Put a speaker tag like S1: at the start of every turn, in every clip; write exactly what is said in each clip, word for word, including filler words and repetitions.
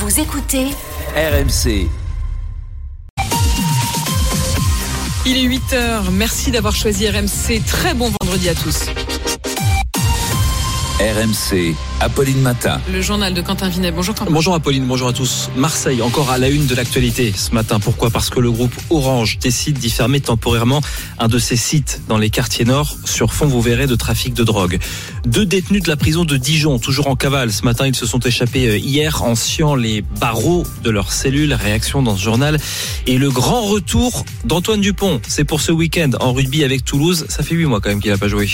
S1: Vous écoutez
S2: R M C.
S3: Il est huit heures, merci d'avoir choisi R M C. Très bon vendredi à tous.
S2: R M C, Apolline Matin.
S3: Le journal de Quentin Vinet. Bonjour Quentin.
S4: Bonjour Apolline, bonjour à tous. Marseille, encore à la une de l'actualité ce matin. Pourquoi ? Parce que le groupe Orange décide d'y fermer temporairement un de ses sites dans les quartiers nord sur fond, vous verrez, de trafic de drogue. Deux détenus de la prison de Dijon, toujours en cavale. Ce matin, ils se sont échappés hier en sciant les barreaux de leur cellule. Réaction dans ce journal. Et le grand retour d'Antoine Dupont. C'est pour ce week-end en rugby avec Toulouse. Ça fait huit mois quand même qu'il n'a pas joué.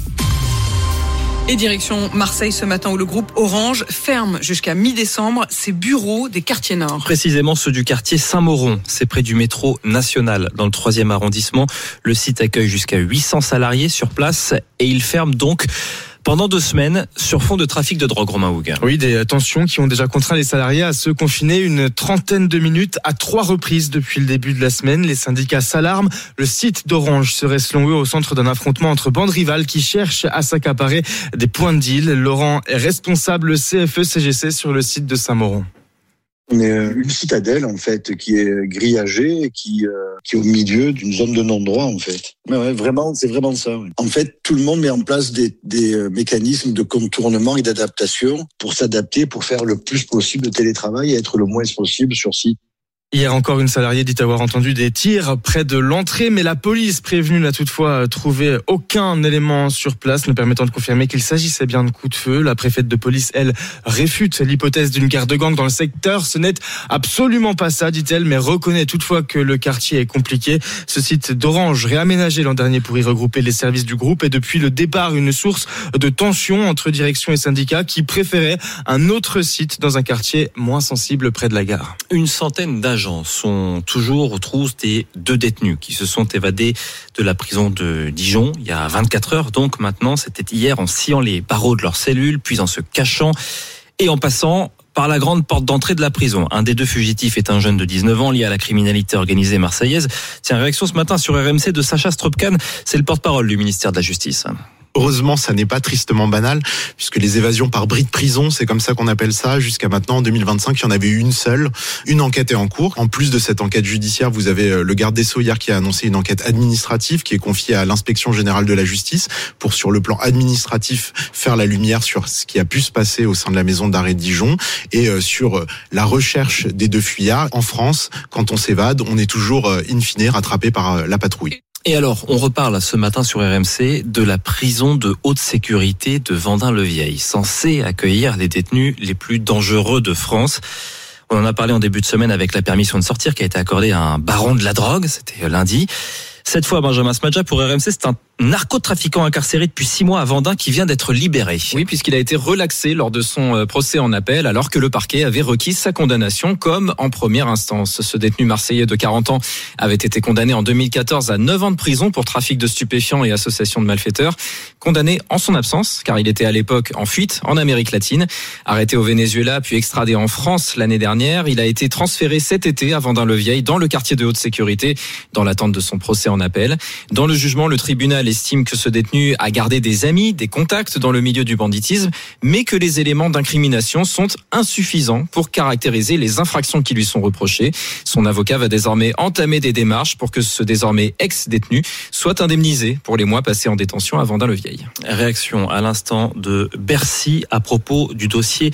S3: Et direction Marseille ce matin où le groupe Orange ferme jusqu'à mi-décembre ses bureaux des quartiers nord.
S4: Précisément ceux du quartier Saint-Mauron. C'est près du métro national dans le troisième arrondissement. Le site accueille jusqu'à huit cents salariés sur place et il ferme donc pendant deux semaines sur fond de trafic de drogue, Romain Hougue.
S5: Oui, des tensions qui ont déjà contraint les salariés à se confiner une trentaine de minutes à trois reprises depuis le début de la semaine. Les syndicats s'alarment. Le site d'Orange serait selon eux au centre d'un affrontement entre bandes rivales qui cherchent à s'accaparer des points de deal. Laurent est responsable C F E C G C sur le site de Saint-Mauron.
S6: On est une citadelle en fait qui est grillagée et qui euh, qui est au milieu d'une zone de non-droit en fait. Mais ouais, vraiment, c'est vraiment ça. Ouais. En fait, tout le monde met en place des des euh, mécanismes de contournement et d'adaptation pour s'adapter, pour faire le plus possible de télétravail et être le moins possible sur site.
S5: Hier encore, une salariée dit avoir entendu des tirs près de l'entrée, mais la police prévenue n'a toutefois trouvé aucun élément sur place ne permettant de confirmer qu'il s'agissait bien de coups de feu. La préfète de police, elle, réfute l'hypothèse d'une guerre de gang dans le secteur. Ce n'est absolument pas ça, dit-elle, mais reconnaît toutefois que le quartier est compliqué. Ce site d'Orange, réaménagé l'an dernier pour y regrouper les services du groupe, est depuis le départ une source de tension entre direction et syndicats qui préféraient un autre site dans un quartier moins sensible près de la gare.
S4: Une centaine d'agents sont toujours aux trousses des deux détenus qui se sont évadés de la prison de Dijon il y a vingt-quatre heures. Donc maintenant, c'était hier en sciant les barreaux de leur cellule, puis en se cachant et en passant par la grande porte d'entrée de la prison. Un des deux fugitifs est un jeune de dix-neuf ans lié à la criminalité organisée marseillaise. Tiens, réaction ce matin sur R M C de Sacha Strobkan, c'est le porte-parole du ministère de la Justice.
S7: Heureusement, ça n'est pas tristement banal, puisque les évasions par bris de prison, c'est comme ça qu'on appelle ça. Jusqu'à maintenant, en deux mille vingt-cinq, il y en avait eu une seule. Une enquête est en cours. En plus de cette enquête judiciaire, vous avez le garde des Sceaux hier qui a annoncé une enquête administrative qui est confiée à l'inspection générale de la justice pour, sur le plan administratif, faire la lumière sur ce qui a pu se passer au sein de la maison d'arrêt de Dijon et sur la recherche des deux fuyards. En France, quand on s'évade, on est toujours, in fine, rattrapé par la patrouille.
S4: Et alors, on reparle ce matin sur R M C de la prison de haute sécurité de Vendin-le-Vieil, censée accueillir les détenus les plus dangereux de France. On en a parlé en début de semaine avec la permission de sortir qui a été accordée à un baron de la drogue, c'était lundi. Cette fois, Benjamin Smadja, pour R M C, c'est un narcotrafiquant incarcéré depuis six mois à Vendin qui vient d'être libéré.
S8: Oui, puisqu'il a été relaxé lors de son procès en appel alors que le parquet avait requis sa condamnation comme en première instance. Ce détenu marseillais de quarante ans avait été condamné en deux mille quatorze à neuf ans de prison pour trafic de stupéfiants et association de malfaiteurs. Condamné en son absence, car il était à l'époque en fuite en Amérique latine. Arrêté au Venezuela puis extradé en France l'année dernière, il a été transféré cet été à Vendin-le-Vieil dans le quartier de haute sécurité dans l'attente de son procès en appel. Dans le jugement, le tribunal estime que ce détenu a gardé des amis, des contacts dans le milieu du banditisme, mais que les éléments d'incrimination sont insuffisants pour caractériser les infractions qui lui sont reprochées. Son avocat va désormais entamer des démarches pour que ce désormais ex-détenu soit indemnisé pour les mois passés en détention à Vendin-le-Vieil.
S4: Réaction à l'instant de Bercy à propos du dossier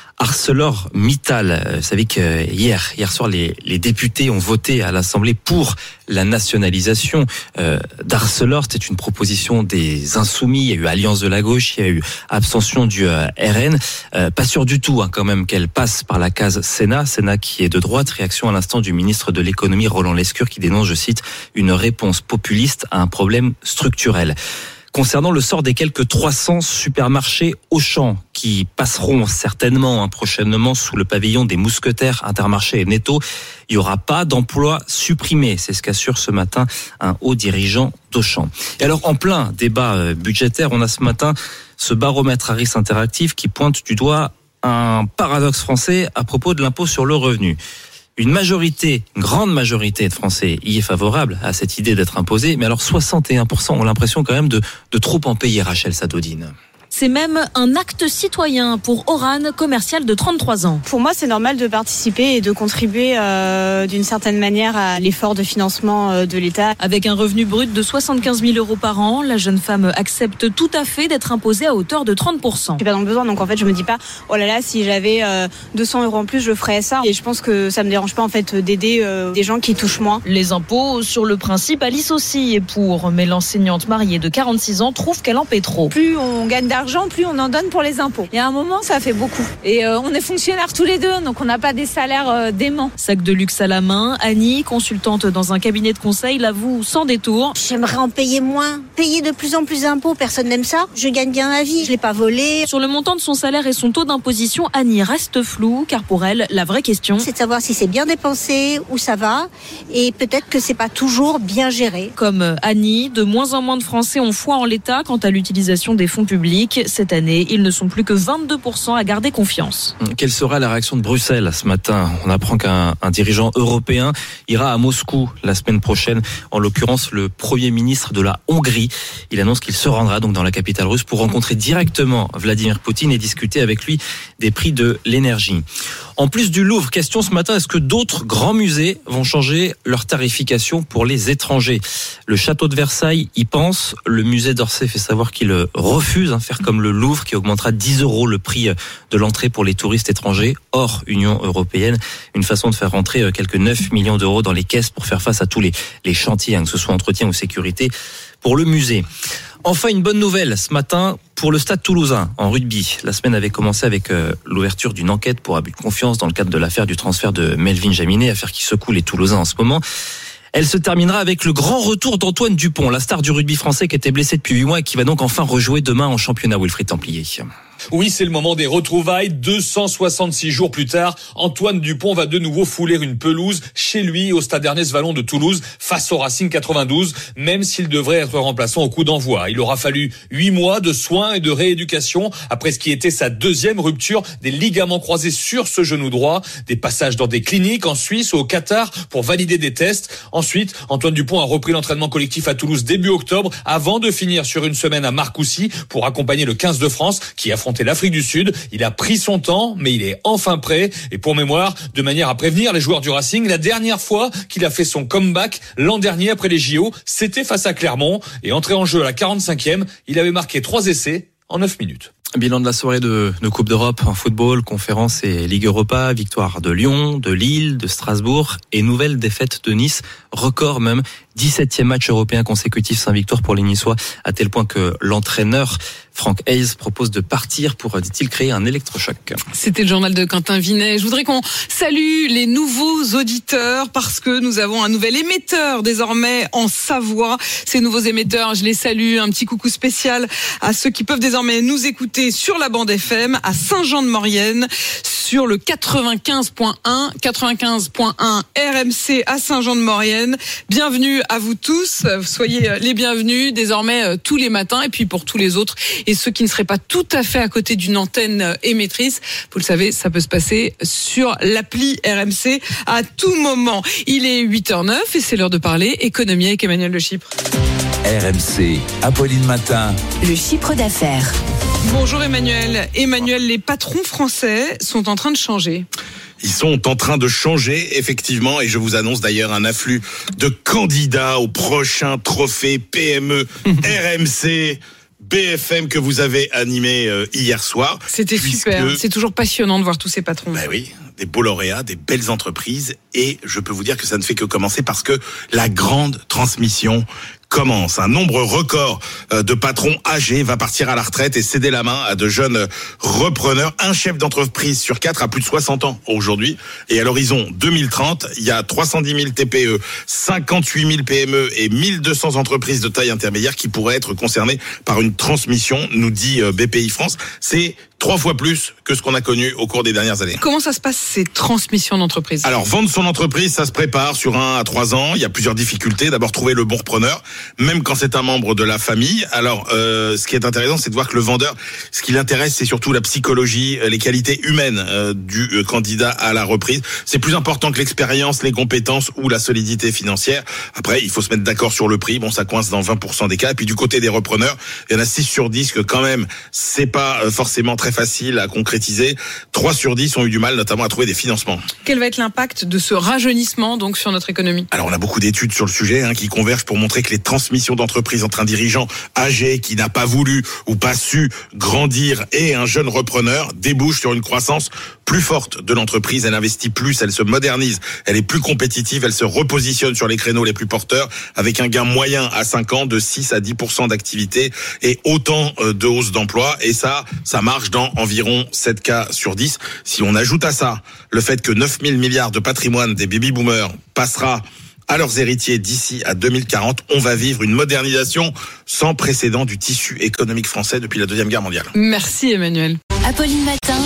S4: ArcelorMittal. Vous savez que hier, hier soir, les, les députés ont voté à l'Assemblée pour la nationalisation euh, d'Arcelor. C'était une proposition des Insoumis. Il y a eu Alliance de la gauche, il y a eu abstention du euh, R N. Euh, pas sûr du tout, hein, quand même, qu'elle passe par la case Sénat. Sénat qui est de droite. Réaction à l'instant du ministre de l'économie, Roland Lescure, qui dénonce, je cite, une réponse populiste à un problème structurel. Concernant le sort des quelques trois cents supermarchés Auchan qui passeront certainement hein, prochainement sous le pavillon des Mousquetaires, Intermarché et Netto, il n'y aura pas d'emplois supprimés. C'est ce qu'assure ce matin un haut dirigeant d'Auchan. Et alors, en plein débat budgétaire, on a ce matin ce baromètre Harris Interactive qui pointe du doigt un paradoxe français à propos de l'impôt sur le revenu. Une majorité, une grande majorité de Français y est favorable à cette idée d'être imposé, mais alors soixante et un pour cent ont l'impression quand même de, de trop en payer, Rachel Sadodine.
S1: C'est même un acte citoyen pour Oran, commercial de trente-trois ans.
S9: Pour moi, c'est normal de participer et de contribuer euh, d'une certaine manière à l'effort de financement euh, de l'État.
S1: Avec un revenu brut de soixante-quinze mille euros par an, la jeune femme accepte tout à fait d'être imposée à hauteur de trente pour cent.
S9: Je suis pas dans le besoin, donc en fait, je me dis pas, oh là là, si j'avais euh, deux cents euros en plus, je ferais ça. Et je pense que ça me dérange pas en fait d'aider euh, des gens qui touchent moins.
S1: Les impôts, sur le principe, Alice aussi est pour, mais l'enseignante mariée de quarante-six ans trouve qu'elle en paie trop.
S10: Plus on gagne d'argent, plus on en donne pour les impôts. Il y a un moment, ça fait beaucoup. Et euh, on est fonctionnaires tous les deux, donc on n'a pas des salaires euh, déments.
S1: Sac de luxe à la main, Annie, consultante dans un cabinet de conseil, l'avoue sans détour.
S11: J'aimerais en payer moins. Payer de plus en plus d'impôts, personne n'aime ça. Je gagne bien ma vie, je l'ai pas volé.
S1: Sur le montant de son salaire et son taux d'imposition, Annie reste floue, car pour elle, la vraie question,
S11: c'est de savoir si c'est bien dépensé, où ça va, et peut-être que c'est pas toujours bien géré.
S1: Comme Annie, de moins en moins de Français ont foi en l'État quant à l'utilisation des fonds publics. Cette année, ils ne sont plus que vingt-deux pour cent à garder confiance.
S4: Quelle sera la réaction de Bruxelles ce matin? On apprend qu'un un dirigeant européen ira à Moscou la semaine prochaine, en l'occurrence le Premier ministre de la Hongrie. Il annonce qu'il se rendra donc dans la capitale russe pour rencontrer directement Vladimir Poutine et discuter avec lui des prix de l'énergie. En plus du Louvre, question ce matin, est-ce que d'autres grands musées vont changer leur tarification pour les étrangers? Le château de Versailles y pense. Le musée d'Orsay fait savoir qu'il refuse, hein, faire comme le Louvre qui augmentera dix euros le prix de l'entrée pour les touristes étrangers hors Union européenne. Une façon de faire rentrer quelques neuf millions d'euros dans les caisses pour faire face à tous les, les chantiers, hein, que ce soit entretien ou sécurité, pour le musée. Enfin, une bonne nouvelle ce matin pour le Stade Toulousain en rugby. La semaine avait commencé avec euh, l'ouverture d'une enquête pour abus de confiance dans le cadre de l'affaire du transfert de Melvin Jaminet, affaire qui secoue les Toulousains en ce moment. Elle se terminera avec le grand retour d'Antoine Dupont, la star du rugby français qui était blessé depuis huit mois et qui va donc enfin rejouer demain en championnat. Wilfried Templier.
S12: Oui, c'est le moment des retrouvailles. deux cent soixante-six jours plus tard, Antoine Dupont va de nouveau fouler une pelouse chez lui au Stade Ernest Vallon de Toulouse face au Racing quatre-vingt-douze, même s'il devrait être remplaçant au coup d'envoi. Il aura fallu huit mois de soins et de rééducation après ce qui était sa deuxième rupture des ligaments croisés sur ce genou droit. Des passages dans des cliniques en Suisse ou au Qatar pour valider des tests. Ensuite, Antoine Dupont a repris l'entraînement collectif à Toulouse début octobre avant de finir sur une semaine à Marcoussis pour accompagner le quinze de France qui affronte l'Afrique du Sud. Il a pris son temps, mais il est enfin prêt. Et pour mémoire, de manière à prévenir les joueurs du Racing, la dernière fois qu'il a fait son comeback l'an dernier après les J O, c'était face à Clermont. Et entré en jeu à la quarante-cinquième, il avait marqué trois essais en neuf minutes.
S4: Bilan de la soirée de, de Coupe d'Europe en football, conférence et Ligue Europa, victoire de Lyon, de Lille, de Strasbourg et nouvelle défaite de Nice, record même, dix-septième match européen consécutif sans victoire pour les Niçois, à tel point que l'entraîneur Franck Hayes propose de partir pour, dit-il, créer un électrochoc.
S3: C'était le journal de Quentin Vinet. Je voudrais qu'on salue les nouveaux auditeurs parce que nous avons un nouvel émetteur désormais en Savoie. Ces nouveaux émetteurs, je les salue. Un petit coucou spécial à ceux qui peuvent désormais nous écouter sur la bande F M à Saint-Jean-de-Maurienne, sur le quatre-vingt-quinze point un, quatre-vingt-quinze point un R M C à Saint-Jean-de-Maurienne. Bienvenue à vous tous. Soyez les bienvenus désormais tous les matins. Et puis pour tous les autres et ceux qui ne seraient pas tout à fait à côté d'une antenne émettrice, vous le savez, ça peut se passer sur l'appli R M C à tout moment. Il est huit heures neuf et c'est l'heure de parler économie avec Emmanuel Le Chypre.
S2: R M C, Apolline Matin.
S13: Le chiffre d'affaires.
S3: Bonjour Emmanuel. Emmanuel, les patrons français sont en train de changer.
S14: Ils sont en train de changer, effectivement, et je vous annonce d'ailleurs un afflux de candidats au prochain trophée P M E R M C B F M que vous avez animé euh, hier soir.
S3: C'était puisque... super, c'est toujours passionnant de voir tous ces patrons.
S14: Ben oui, des beaux lauréats, des belles entreprises, et je peux vous dire que ça ne fait que commencer parce que la grande transmission commence. Un nombre record de patrons âgés va partir à la retraite et céder la main à de jeunes repreneurs. Un chef d'entreprise sur quatre a plus de soixante ans aujourd'hui. Et à l'horizon deux mille trente, il y a trois cent dix mille T P E, cinquante-huit mille P M E et mille deux cents entreprises de taille intermédiaire qui pourraient être concernées par une transmission, nous dit B P I France. C'est trois fois plus que ce qu'on a connu au cours des dernières années.
S3: Comment ça se passe, ces transmissions d'entreprise ?
S14: Alors, vendre son entreprise, ça se prépare sur un à trois ans. Il y a plusieurs difficultés. D'abord, trouver le bon repreneur, même quand c'est un membre de la famille. Alors, euh, ce qui est intéressant, c'est de voir que le vendeur, ce qui l'intéresse, c'est surtout la psychologie, les qualités humaines euh, du euh, candidat à la reprise. C'est plus important que l'expérience, les compétences ou la solidité financière. Après, il faut se mettre d'accord sur le prix. Bon, ça coince dans vingt pour cent des cas. Et puis, du côté des repreneurs, il y en a six sur dix que quand même, c'est pas euh, forcément très facile à concrétiser. trois sur dix ont eu du mal, notamment à trouver des financements.
S3: Quel va être l'impact de ce rajeunissement donc sur notre économie ?
S14: Alors, on a beaucoup d'études sur le sujet hein, qui convergent pour montrer que les transmissions d'entreprises entre un dirigeant âgé qui n'a pas voulu ou pas su grandir et un jeune repreneur débouchent sur une croissance plus forte de l'entreprise. Elle investit plus, elle se modernise, elle est plus compétitive, elle se repositionne sur les créneaux les plus porteurs avec un gain moyen à cinq ans de six à dix pour cent d'activité et autant de hausse d'emploi. Et ça, ça marche dans environ sept cas sur dix. Si on ajoute à ça le fait que neuf mille milliards de patrimoine des baby-boomers passera à leurs héritiers d'ici à deux mille quarante, on va vivre une modernisation sans précédent du tissu économique français depuis la Deuxième Guerre mondiale.
S3: Merci Emmanuel.
S2: Apolline Matin,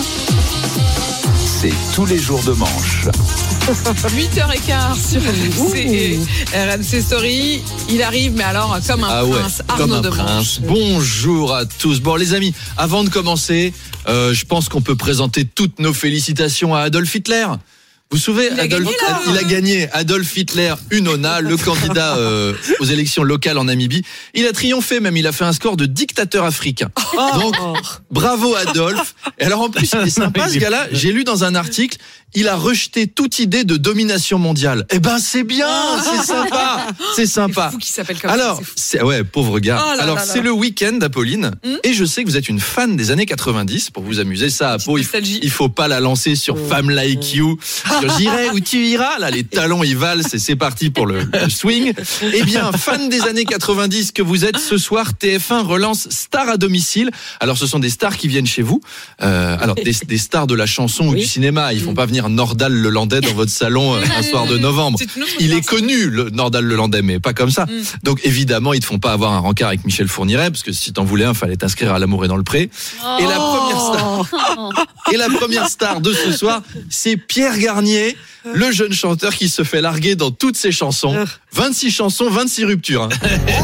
S2: c'est tous les jours de manche.
S3: huit heures quinze sur R M C Story. Il arrive, mais alors comme un
S13: ah ouais,
S3: prince, Arnaud
S13: comme un
S3: de
S13: prince. Bonjour à tous. Bon les amis, avant de commencer, euh, je pense qu'on peut présenter toutes nos félicitations à Adolf Hitler. Vous vous souvenez,
S3: il a,
S13: Adolf,
S3: gagné, là,
S13: il a gagné Adolf Hitler Unona, le candidat euh, aux élections locales en Namibie. Il a triomphé même, il a fait un score de dictateur africain. Donc, bravo Adolf. Et alors en plus, il est sympa ce gars-là, j'ai lu dans un article, il a rejeté toute idée de domination mondiale. Eh ben c'est bien, c'est sympa, c'est sympa.
S3: C'est fou qu'il s'appelle comme
S13: alors,
S3: ça.
S13: c'est, ouais, pauvre gars.
S3: Oh là
S13: alors
S3: là
S13: c'est
S3: là.
S13: le week-end d'Apolline,
S3: Hmm
S13: et je sais que vous êtes une fan des années quatre-vingt-dix. Pour vous amuser, ça, Apo, il, il faut pas la lancer sur oh. Femme Like You. J'irai où tu iras. Là, les talons ils valsent et c'est parti pour le, le swing. Eh bien, fan des années quatre-vingt-dix que vous êtes, ce soir T F un relance Stars à domicile. Alors, ce sont des stars qui viennent chez vous. Euh, alors, des, des stars de la chanson oui. ou du cinéma. Ils font pas venir Nordal Lelandais dans votre salon euh, un soir de novembre. Il est connu, le Nordal Lelandais, mais pas comme ça. Donc, évidemment, ils te font pas avoir un rencard avec Michel Fourniret, parce que si t'en voulais un, fallait t'inscrire à L'amour est dans le pré.
S3: Oh.
S13: Et la première star, et la première star de ce soir, c'est Pierre Garnier, le jeune chanteur qui se fait larguer dans toutes ses chansons. vingt-six chansons, vingt-six ruptures. Hein.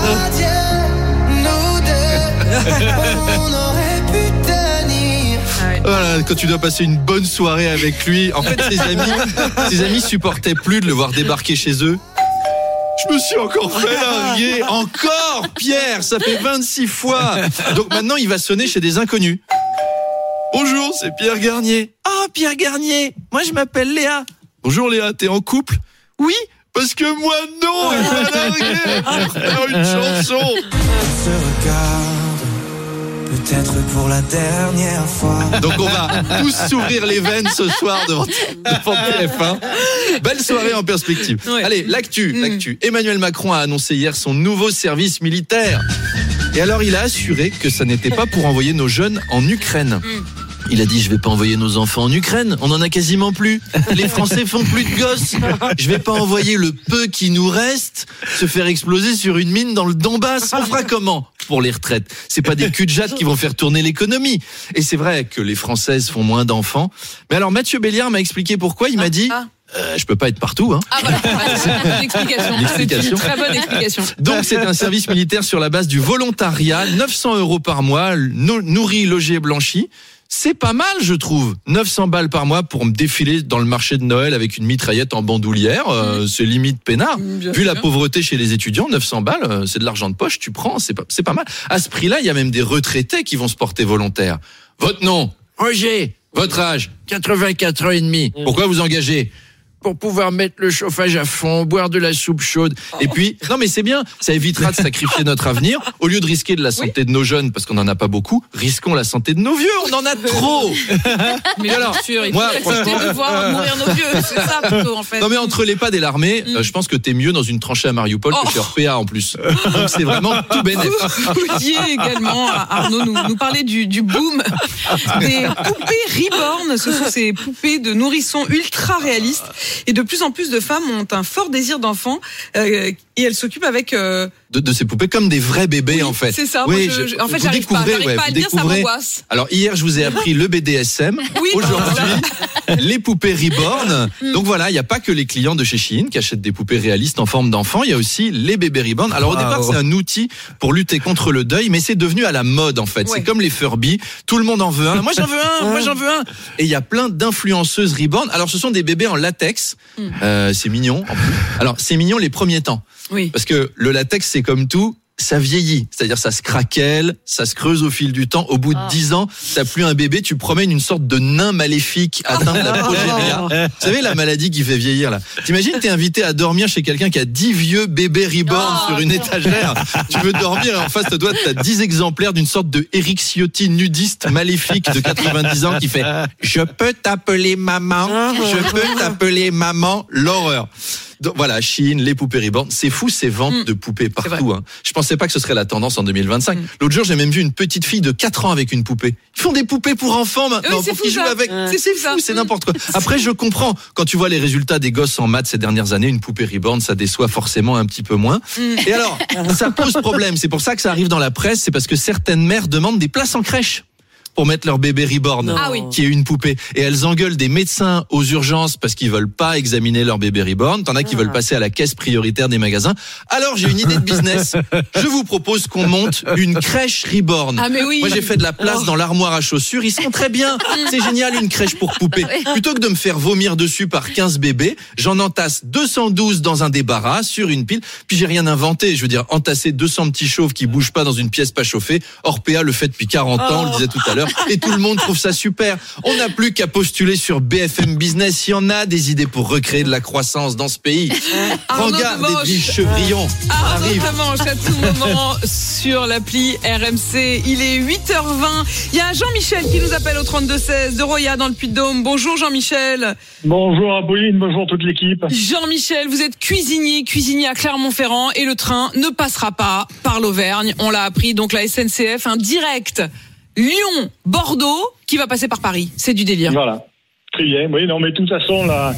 S13: Voilà, quand tu dois passer une bonne soirée avec lui. En fait, ses amis, ses amis supportaient plus de le voir débarquer chez eux. Je me suis encore fait larguer. Encore, Pierre, ça fait vingt-six fois. Donc maintenant, il va sonner chez des inconnus. Bonjour, c'est Pierre Garnier. Ah, oh, Pierre Garnier, moi je m'appelle Léa. Bonjour Léa, t'es en couple ? Oui, parce que moi non, il m'a largué pour faire une chanson.
S15: Se regarde, peut-être pour la dernière fois.
S13: Donc on va tous s'ouvrir les veines ce soir devant, devant T F un. Belle soirée en perspective. Ouais. Allez, l'actu, mmh. l'actu. Emmanuel Macron a annoncé hier son nouveau service militaire. Et alors il a assuré que ça n'était pas pour envoyer nos jeunes en Ukraine. Mmh. Il a dit, je vais pas envoyer nos enfants en Ukraine, on en a quasiment plus. Les Français font plus de gosses. Je vais pas envoyer le peu qui nous reste se faire exploser sur une mine dans le Donbass. On fera comment pour les retraites ? C'est pas des cul-de-jatte qui vont faire tourner l'économie. Et c'est vrai que les Françaises font moins d'enfants. Mais alors Mathieu Béliard m'a expliqué pourquoi. Il m'a dit, euh, je peux pas être partout. Hein.
S3: Ah voilà, c'est une bonne explication. C'est une très bonne explication.
S13: Donc c'est un service militaire sur la base du volontariat, neuf cents euros par mois, nourri, logé, blanchi. C'est pas mal, je trouve. neuf cents balles par mois pour me défiler dans le marché de Noël avec une mitraillette en bandoulière. Euh, c'est limite peinard. Bien Vu sûr. La pauvreté chez les étudiants, neuf cents balles, euh, c'est de l'argent de poche, tu prends, c'est pas, c'est pas mal. À ce prix-là, il y a même des retraités qui vont se porter volontaires. Votre nom ? Roger. Votre âge ? quatre-vingt-quatre ans et demi. Pourquoi vous engagez ? Pour pouvoir mettre le chauffage à fond, boire de la soupe chaude. Et puis, non mais c'est bien, ça évitera de sacrifier notre avenir. Au lieu de risquer de la santé oui. de nos jeunes, parce qu'on n'en a pas beaucoup, risquons la santé de nos vieux, on en a trop.
S3: Mais alors, sûr, il moi, faut de voir mourir nos vieux, c'est ça plutôt en fait.
S13: Non mais entre l'EHPAD et l'armée, mm. euh, je pense que t'es mieux dans une tranchée à Mariupol oh. que chez R P A en plus. Donc c'est vraiment tout bénef.
S3: Vous vouliez également, Arnaud, nous, nous parler du, du boom des poupées Reborn. Ce sont ces poupées de nourrissons ultra réalistes. Et de plus en plus de femmes ont un fort désir d'enfant. Euh, et elle s'occupe avec euh...
S13: de, de ces poupées comme des vrais bébés
S3: oui,
S13: en fait.
S3: C'est ça.
S13: Oui,
S3: moi, je,
S13: je,
S3: en fait,
S13: vous
S3: j'arrive pas, j'arrive
S13: ouais,
S3: pas à le dire, ça m'angoisse.
S13: Alors hier, je vous ai appris le B D S M.
S3: Oui,
S13: aujourd'hui, les poupées Reborn. Donc voilà, il n'y a pas que les clients de chez Shein qui achètent des poupées réalistes en forme d'enfant. Il y a aussi les bébés Reborn. Alors au wow. départ, c'est un outil pour lutter contre le deuil, mais c'est devenu à la mode en fait. Ouais. C'est comme les Furby. Tout le monde en veut un. Moi j'en veux un. Moi j'en veux un. Et il y a plein d'influenceuses Reborn. Alors ce sont des bébés en latex. Mm. Euh, c'est mignon. En plus. Alors c'est mignon les premiers temps.
S3: Oui.
S13: Parce que le latex, c'est comme tout. Ça vieillit, c'est-à-dire ça se craquelle, ça se creuse au fil du temps. Au bout de dix ans, t'as plus un bébé, tu promènes une sorte de nain maléfique atteint de la progéria. Vous savez la maladie qui fait vieillir là. T'imagines, t'es invité à dormir chez quelqu'un qui a dix vieux bébés Reborn oh, sur une étagère. Tu veux dormir et en face de toi, t'as dix exemplaires d'une sorte de Eric Ciotti nudiste maléfique de quatre-vingt-dix ans qui fait « Je peux t'appeler maman, je peux t'appeler maman », l'horreur. Donc voilà, Shein, les poupées Reborn, c'est fou ces ventes mmh. de poupées partout. Hein. Je pensais pas que ce serait la tendance en deux mille vingt-cinq. Mmh. L'autre jour, j'ai même vu une petite fille de quatre ans avec une poupée. Ils font des poupées pour enfants maintenant,
S3: oui,
S13: pour qu'ils jouent avec.
S3: Ouais. C'est, c'est fou,
S13: c'est n'importe quoi. Après, je comprends. Quand tu vois les résultats des gosses en maths ces dernières années, une poupée Reborn, ça déçoit forcément un petit peu moins. Mmh. Et alors, ça pose problème. C'est pour ça que ça arrive dans la presse. C'est parce que certaines mères demandent des places en crèche pour mettre leur bébé Reborn,
S3: ah oui.
S13: qui est une poupée. Et elles engueulent des médecins aux urgences parce qu'ils veulent pas examiner leur bébé Reborn. T'en as qui ah. veulent passer à la caisse prioritaire des magasins. Alors, j'ai une idée de business. Je vous propose qu'on monte une crèche Reborn.
S3: Ah, mais oui.
S13: Moi, j'ai fait de la place oh. dans l'armoire à chaussures. Ils sont très bien. C'est génial, une crèche pour poupées. Plutôt que de me faire vomir dessus par quinze bébés, j'en entasse deux cent douze dans un débarras, sur une pile. Puis j'ai rien inventé. Je veux dire, entasser deux cents petits chauves qui bougent pas dans une pièce pas chauffée. Orpea le fait depuis quarante ans, on le disait tout à l'heure. Et tout le monde trouve ça super. On n'a plus qu'à postuler sur B F M Business. Il y en a des idées pour recréer de la croissance dans ce pays. Regarde Edwige Chevrillon.
S3: Arnaud de Manche à tout moment sur l'appli R M C. Il est huit heures vingt. Il y a Jean-Michel qui nous appelle au trente-deux seize de Roya dans le Puy-de-Dôme. Bonjour Jean-Michel.
S16: Bonjour Apolline, bonjour toute l'équipe.
S3: Jean-Michel, vous êtes cuisinier, cuisinier à Clermont-Ferrand et le train ne passera pas par l'Auvergne. On l'a appris, donc la S N C F, un direct Lyon, Bordeaux, qui va passer par Paris. C'est du délire.
S16: Voilà. Très bien. Oui, non, mais de toute façon, la,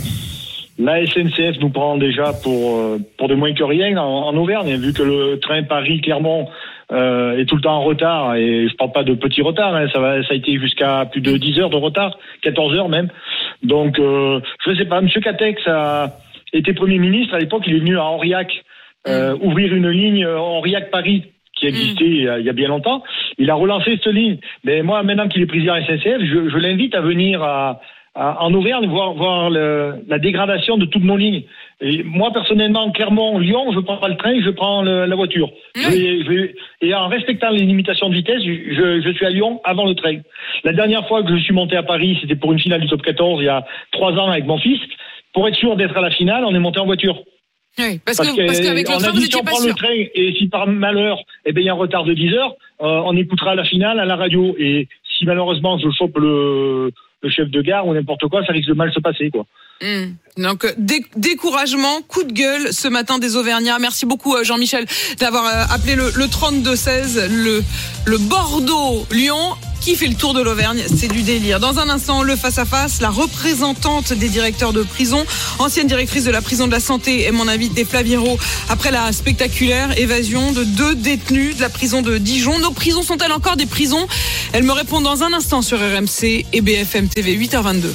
S16: la S N C F nous prend déjà pour, pour de moins que rien en, en Auvergne, vu que le train Paris-Clermont euh, est tout le temps en retard. Et je parle pas de petits retards, hein, ça, va, ça a été jusqu'à plus de dix heures de retard, quatorze heures même. Donc, euh, je sais pas, M. Catex a été Premier ministre. À l'époque, il est venu à Aurillac euh, mmh. ouvrir une ligne Aurillac-Paris, qui existait mmh. il y a bien longtemps. Il a relancé cette ligne. Mais moi, maintenant qu'il est président S N C F, je, je l'invite à venir à, à, en Auvergne voir, voir le, la dégradation de toutes nos lignes. Et moi, personnellement, Clermont, Lyon, je prends pas le train, je prends le, la voiture. Mmh. Je vais, je vais, et en respectant les limitations de vitesse, je, je suis à Lyon avant le train. La dernière fois que je suis monté à Paris, c'était pour une finale du top quatorze, il y a trois ans avec mon fils. Pour être sûr d'être à la finale, on est monté en voiture.
S3: Oui, parce, parce, que, parce qu'avec le train, vous n'étiez pas sûr. On a dit si on prend le train et si par malheur, eh ben, il y a un retard de dix heures, euh, on écoutera la finale à la radio. Et si malheureusement je chope le, le chef de gare ou n'importe quoi, ça risque de mal se passer, quoi. Mmh. Donc dé- découragement, coup de gueule ce matin des Auvergnats. Merci beaucoup Jean-Michel d'avoir appelé le, le trente-deux seize, le, le Bordeaux-Lyon qui fait le tour de l'Auvergne. C'est du délire. Dans un instant, le face-à-face, la représentante des directeurs de prison, ancienne directrice de la prison de la Santé est mon invité Flavie Hérault. Après la spectaculaire évasion de deux détenus de la prison de Dijon. Nos prisons sont-elles encore des prisons? Elle me répond dans un instant sur R M C et B F M T V, huit heures vingt-deux.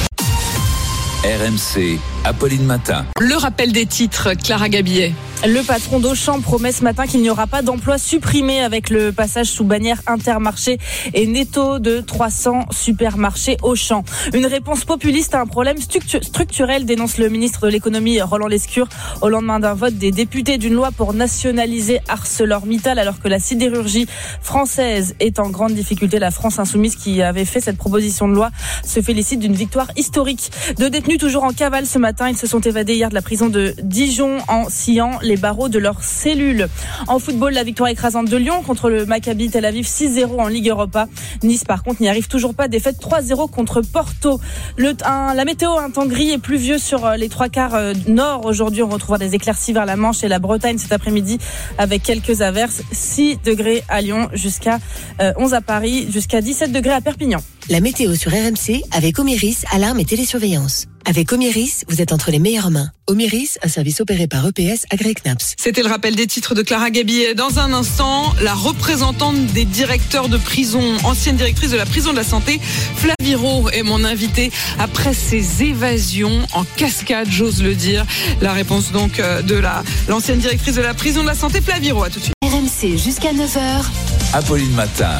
S2: R M C, Apolline Matin.
S3: Le rappel des titres, Clara Gabillet.
S1: Le patron d'Auchan promet ce matin qu'il n'y aura pas d'emplois supprimés avec le passage sous bannière Intermarché et Netto de trois cents supermarchés Auchan. Une réponse populiste à un problème structurel, dénonce le ministre de l'économie Roland Lescure au lendemain d'un vote des députés d'une loi pour nationaliser ArcelorMittal alors que la sidérurgie française est en grande difficulté. La France insoumise qui avait fait cette proposition de loi se félicite d'une victoire historique. Deux détenus toujours en cavale ce matin, ils se sont évadés hier de la prison de Dijon en sciant les barreaux de leur cellule. En football, la victoire écrasante de Lyon contre le Maccabi Tel Aviv six zéro en Ligue Europa. Nice, par contre, n'y arrive toujours pas. Défaite trois zéro contre Porto. Le, un, la météo, un temps gris et pluvieux sur les trois quarts euh, nord. Aujourd'hui, on retrouvera des éclaircies vers la Manche et la Bretagne cet après-midi avec quelques averses. six degrés à Lyon jusqu'à euh, onze à Paris, jusqu'à dix-sept degrés à Perpignan.
S17: La météo sur R M C avec Omiris, alarme et télésurveillance. Avec Omiris, vous êtes entre les meilleures mains. Omiris, un service opéré par E P S agréé C N A P S.
S3: C'était le rappel des titres de Clara Gabillet. Dans un instant, la représentante des directeurs de prison, ancienne directrice de la prison de la Santé, Flavie Rault, est mon invitée après ses évasions en cascade, j'ose le dire. La réponse donc de la, l'ancienne directrice de la prison de la Santé, Flavie Rault. À tout de suite.
S17: R M C jusqu'à neuf heures.
S2: Apolline Matin.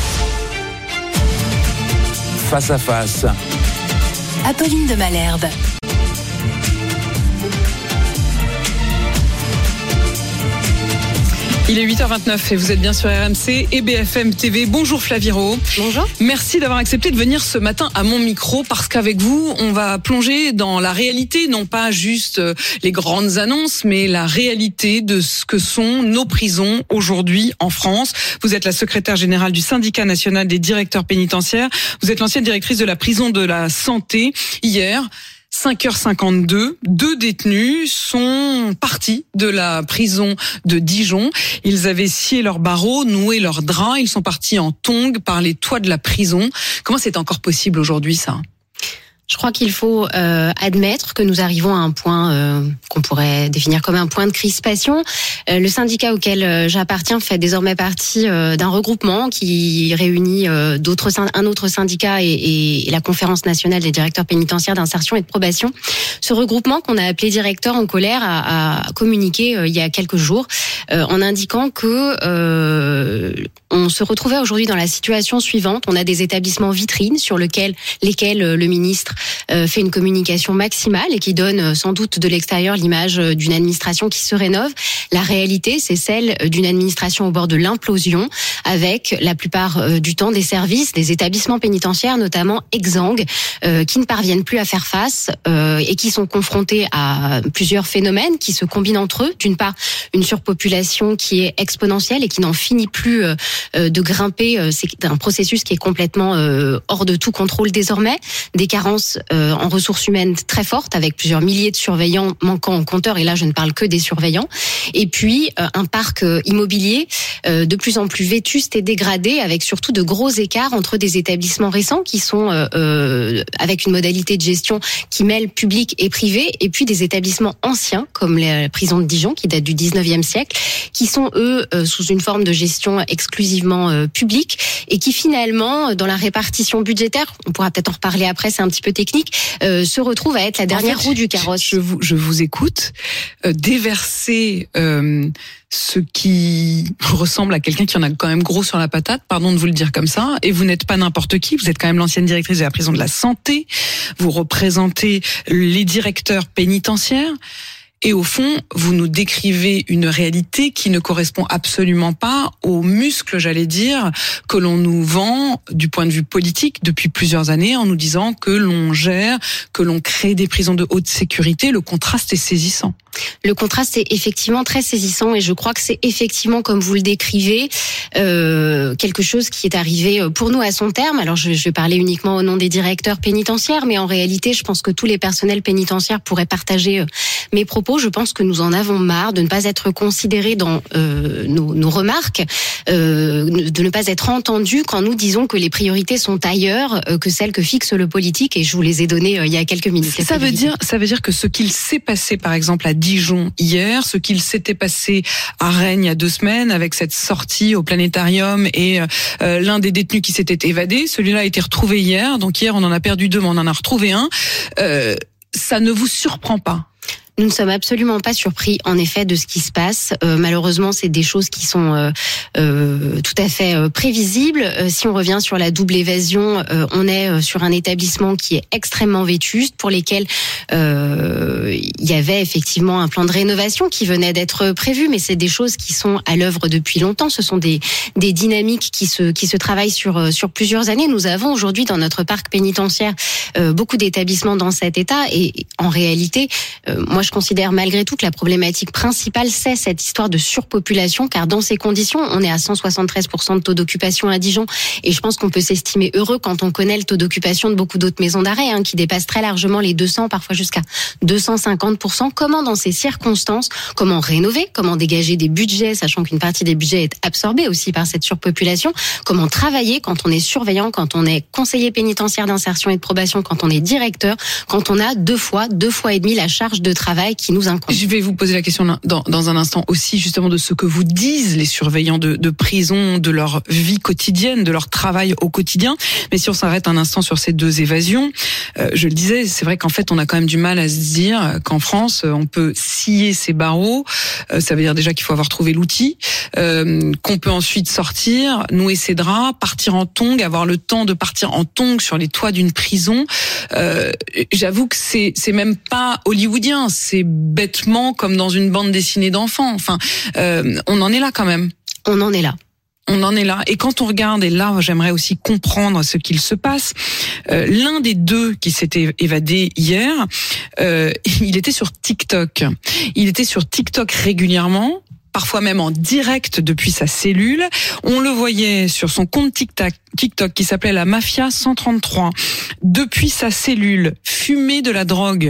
S2: Face à face.
S17: Apolline de Malherbe.
S3: Il est huit heures vingt-neuf et vous êtes bien sur R M C et B F M T V. Bonjour Flavie Rault.
S9: Bonjour.
S3: Merci d'avoir accepté de venir ce matin à mon micro parce qu'avec vous, on va plonger dans la réalité, non pas juste les grandes annonces, mais la réalité de ce que sont nos prisons aujourd'hui en France. Vous êtes la secrétaire générale du syndicat national des directeurs pénitentiaires. Vous êtes l'ancienne directrice de la prison de la Santé. Hier, cinq heures cinquante-deux, deux détenus sont partis de la prison de Dijon. Ils avaient scié leurs barreaux, noué leurs draps. Ils sont partis en tongs par les toits de la prison. Comment c'est encore possible aujourd'hui, ça ?
S18: Je crois qu'il faut euh, admettre que nous arrivons à un point euh, qu'on pourrait définir comme un point de crispation. Euh, le syndicat auquel euh, j'appartiens fait désormais partie euh, d'un regroupement qui réunit euh, d'autres un autre syndicat et, et, et la Conférence nationale des directeurs pénitentiaires d'insertion et de probation. Ce regroupement qu'on a appelé Directeurs en colère a, a communiqué euh, il y a quelques jours euh, en indiquant que euh, on se retrouvait aujourd'hui dans la situation suivante. On a des établissements vitrines sur lesquels, lesquels euh, le ministre Euh, fait une communication maximale et qui donne euh, sans doute de l'extérieur l'image euh, d'une administration qui se rénove. La réalité, c'est celle d'une administration au bord de l'implosion, avec la plupart euh, du temps des services, des établissements pénitentiaires, notamment exsangues, euh, qui ne parviennent plus à faire face euh, et qui sont confrontés à plusieurs phénomènes qui se combinent entre eux. D'une part, une surpopulation qui est exponentielle et qui n'en finit plus euh, de grimper. C'est un processus qui est complètement euh, hors de tout contrôle désormais. Des carences Euh, en ressources humaines très fortes, avec plusieurs milliers de surveillants manquant en compteur, et là je ne parle que des surveillants, et puis euh, un parc euh, immobilier euh, de plus en plus vétuste et dégradé, avec surtout de gros écarts entre des établissements récents qui sont euh, euh, avec une modalité de gestion qui mêle public et privé, et puis des établissements anciens comme la prison de Dijon qui date du dix-neuvième siècle, qui sont eux euh, sous une forme de gestion exclusivement euh, publique, et qui finalement dans la répartition budgétaire, on pourra peut-être en reparler après, c'est un petit peu technique, euh, se retrouve à être la dernière en fait, roue du carrosse.
S3: Je vous, je vous écoute, euh, déverser euh, ce qui ressemble à quelqu'un qui en a quand même gros sur la patate, pardon de vous le dire comme ça, et vous n'êtes pas n'importe qui, vous êtes quand même l'ancienne directrice de la prison de la Santé, vous représentez les directeurs pénitentiaires. Et au fond, vous nous décrivez une réalité qui ne correspond absolument pas aux muscles, j'allais dire, que l'on nous vend du point de vue politique depuis plusieurs années en nous disant que l'on gère, que l'on crée des prisons de haute sécurité. Le contraste est saisissant.
S18: Le contraste est effectivement très saisissant et je crois que c'est effectivement, comme vous le décrivez, euh, quelque chose qui est arrivé pour nous à son terme. Alors je, je vais parler uniquement au nom des directeurs pénitentiaires, mais en réalité, je pense que tous les personnels pénitentiaires pourraient partager euh, mes propos. Je pense que nous en avons marre de ne pas être considérés dans euh, nos, nos remarques, euh, de ne pas être entendus quand nous disons que les priorités sont ailleurs euh, que celles que fixe le politique. Et je vous les ai données euh, il y a quelques minutes.
S3: Ça veut dire, ça veut dire que ce qu'il s'est passé, par exemple, à Dijon hier, ce qu'il s'était passé à Rennes il y a deux semaines avec cette sortie au planétarium et euh, l'un des détenus qui s'était évadé, celui-là a été retrouvé hier. Donc hier, on en a perdu deux, mais on en a retrouvé un. Euh, ça ne vous surprend pas ?
S18: Nous ne sommes absolument pas surpris, en effet, de ce qui se passe. Euh, malheureusement, c'est des choses qui sont euh, euh, tout à fait euh, prévisibles. Euh, si on revient sur la double évasion, euh, on est euh, sur un établissement qui est extrêmement vétuste, pour lesquels euh, il y avait effectivement un plan de rénovation qui venait d'être prévu, mais c'est des choses qui sont à l'œuvre depuis longtemps. Ce sont des des dynamiques qui se qui se travaillent sur sur plusieurs années. Nous avons aujourd'hui dans notre parc pénitentiaire euh, beaucoup d'établissements dans cet état, et en réalité, euh, moi je considère malgré tout que la problématique principale, c'est cette histoire de surpopulation, car dans ces conditions, on est à cent soixante-treize pour cent de taux d'occupation à Dijon, et je pense qu'on peut s'estimer heureux quand on connaît le taux d'occupation de beaucoup d'autres maisons d'arrêt, hein, qui dépassent très largement les deux cents, parfois jusqu'à deux cent cinquante pour cent. Comment, dans ces circonstances, comment rénover, comment dégager des budgets, sachant qu'une partie des budgets est absorbée aussi par cette surpopulation, comment travailler quand on est surveillant, quand on est conseiller pénitentiaire d'insertion et de probation, quand on est directeur, quand on a deux fois, deux fois et demi la charge de travail qui nous incombe.
S3: Je vais vous poser la question dans, dans un instant aussi, justement, de ce que vous disent les surveillants de, de prison, de leur vie quotidienne, de leur travail au quotidien. Mais si on s'arrête un instant sur ces deux évasions, euh, je le disais, c'est vrai qu'en fait, on a quand même du mal à se dire qu'en France, on peut scier ses barreaux. Euh, ça veut dire déjà qu'il faut avoir trouvé l'outil, euh, qu'on peut ensuite sortir, nouer ses draps, partir en tongs, avoir le temps de partir en tongs sur les toits d'une prison. Euh, j'avoue que c'est, c'est même pas hollywoodien, c'est bêtement comme dans une bande dessinée d'enfants. Enfin, euh, on en est là quand même.
S18: On en est là.
S3: On en est là. Et quand on regarde, et là, j'aimerais aussi comprendre ce qu'il se passe, euh, l'un des deux qui s'était évadé hier, euh, il était sur TikTok. Il était sur TikTok régulièrement, parfois même en direct depuis sa cellule. On le voyait sur son compte TikTok, TikTok qui s'appelait la Mafia cent trente-trois. Depuis sa cellule, fumer de la drogue,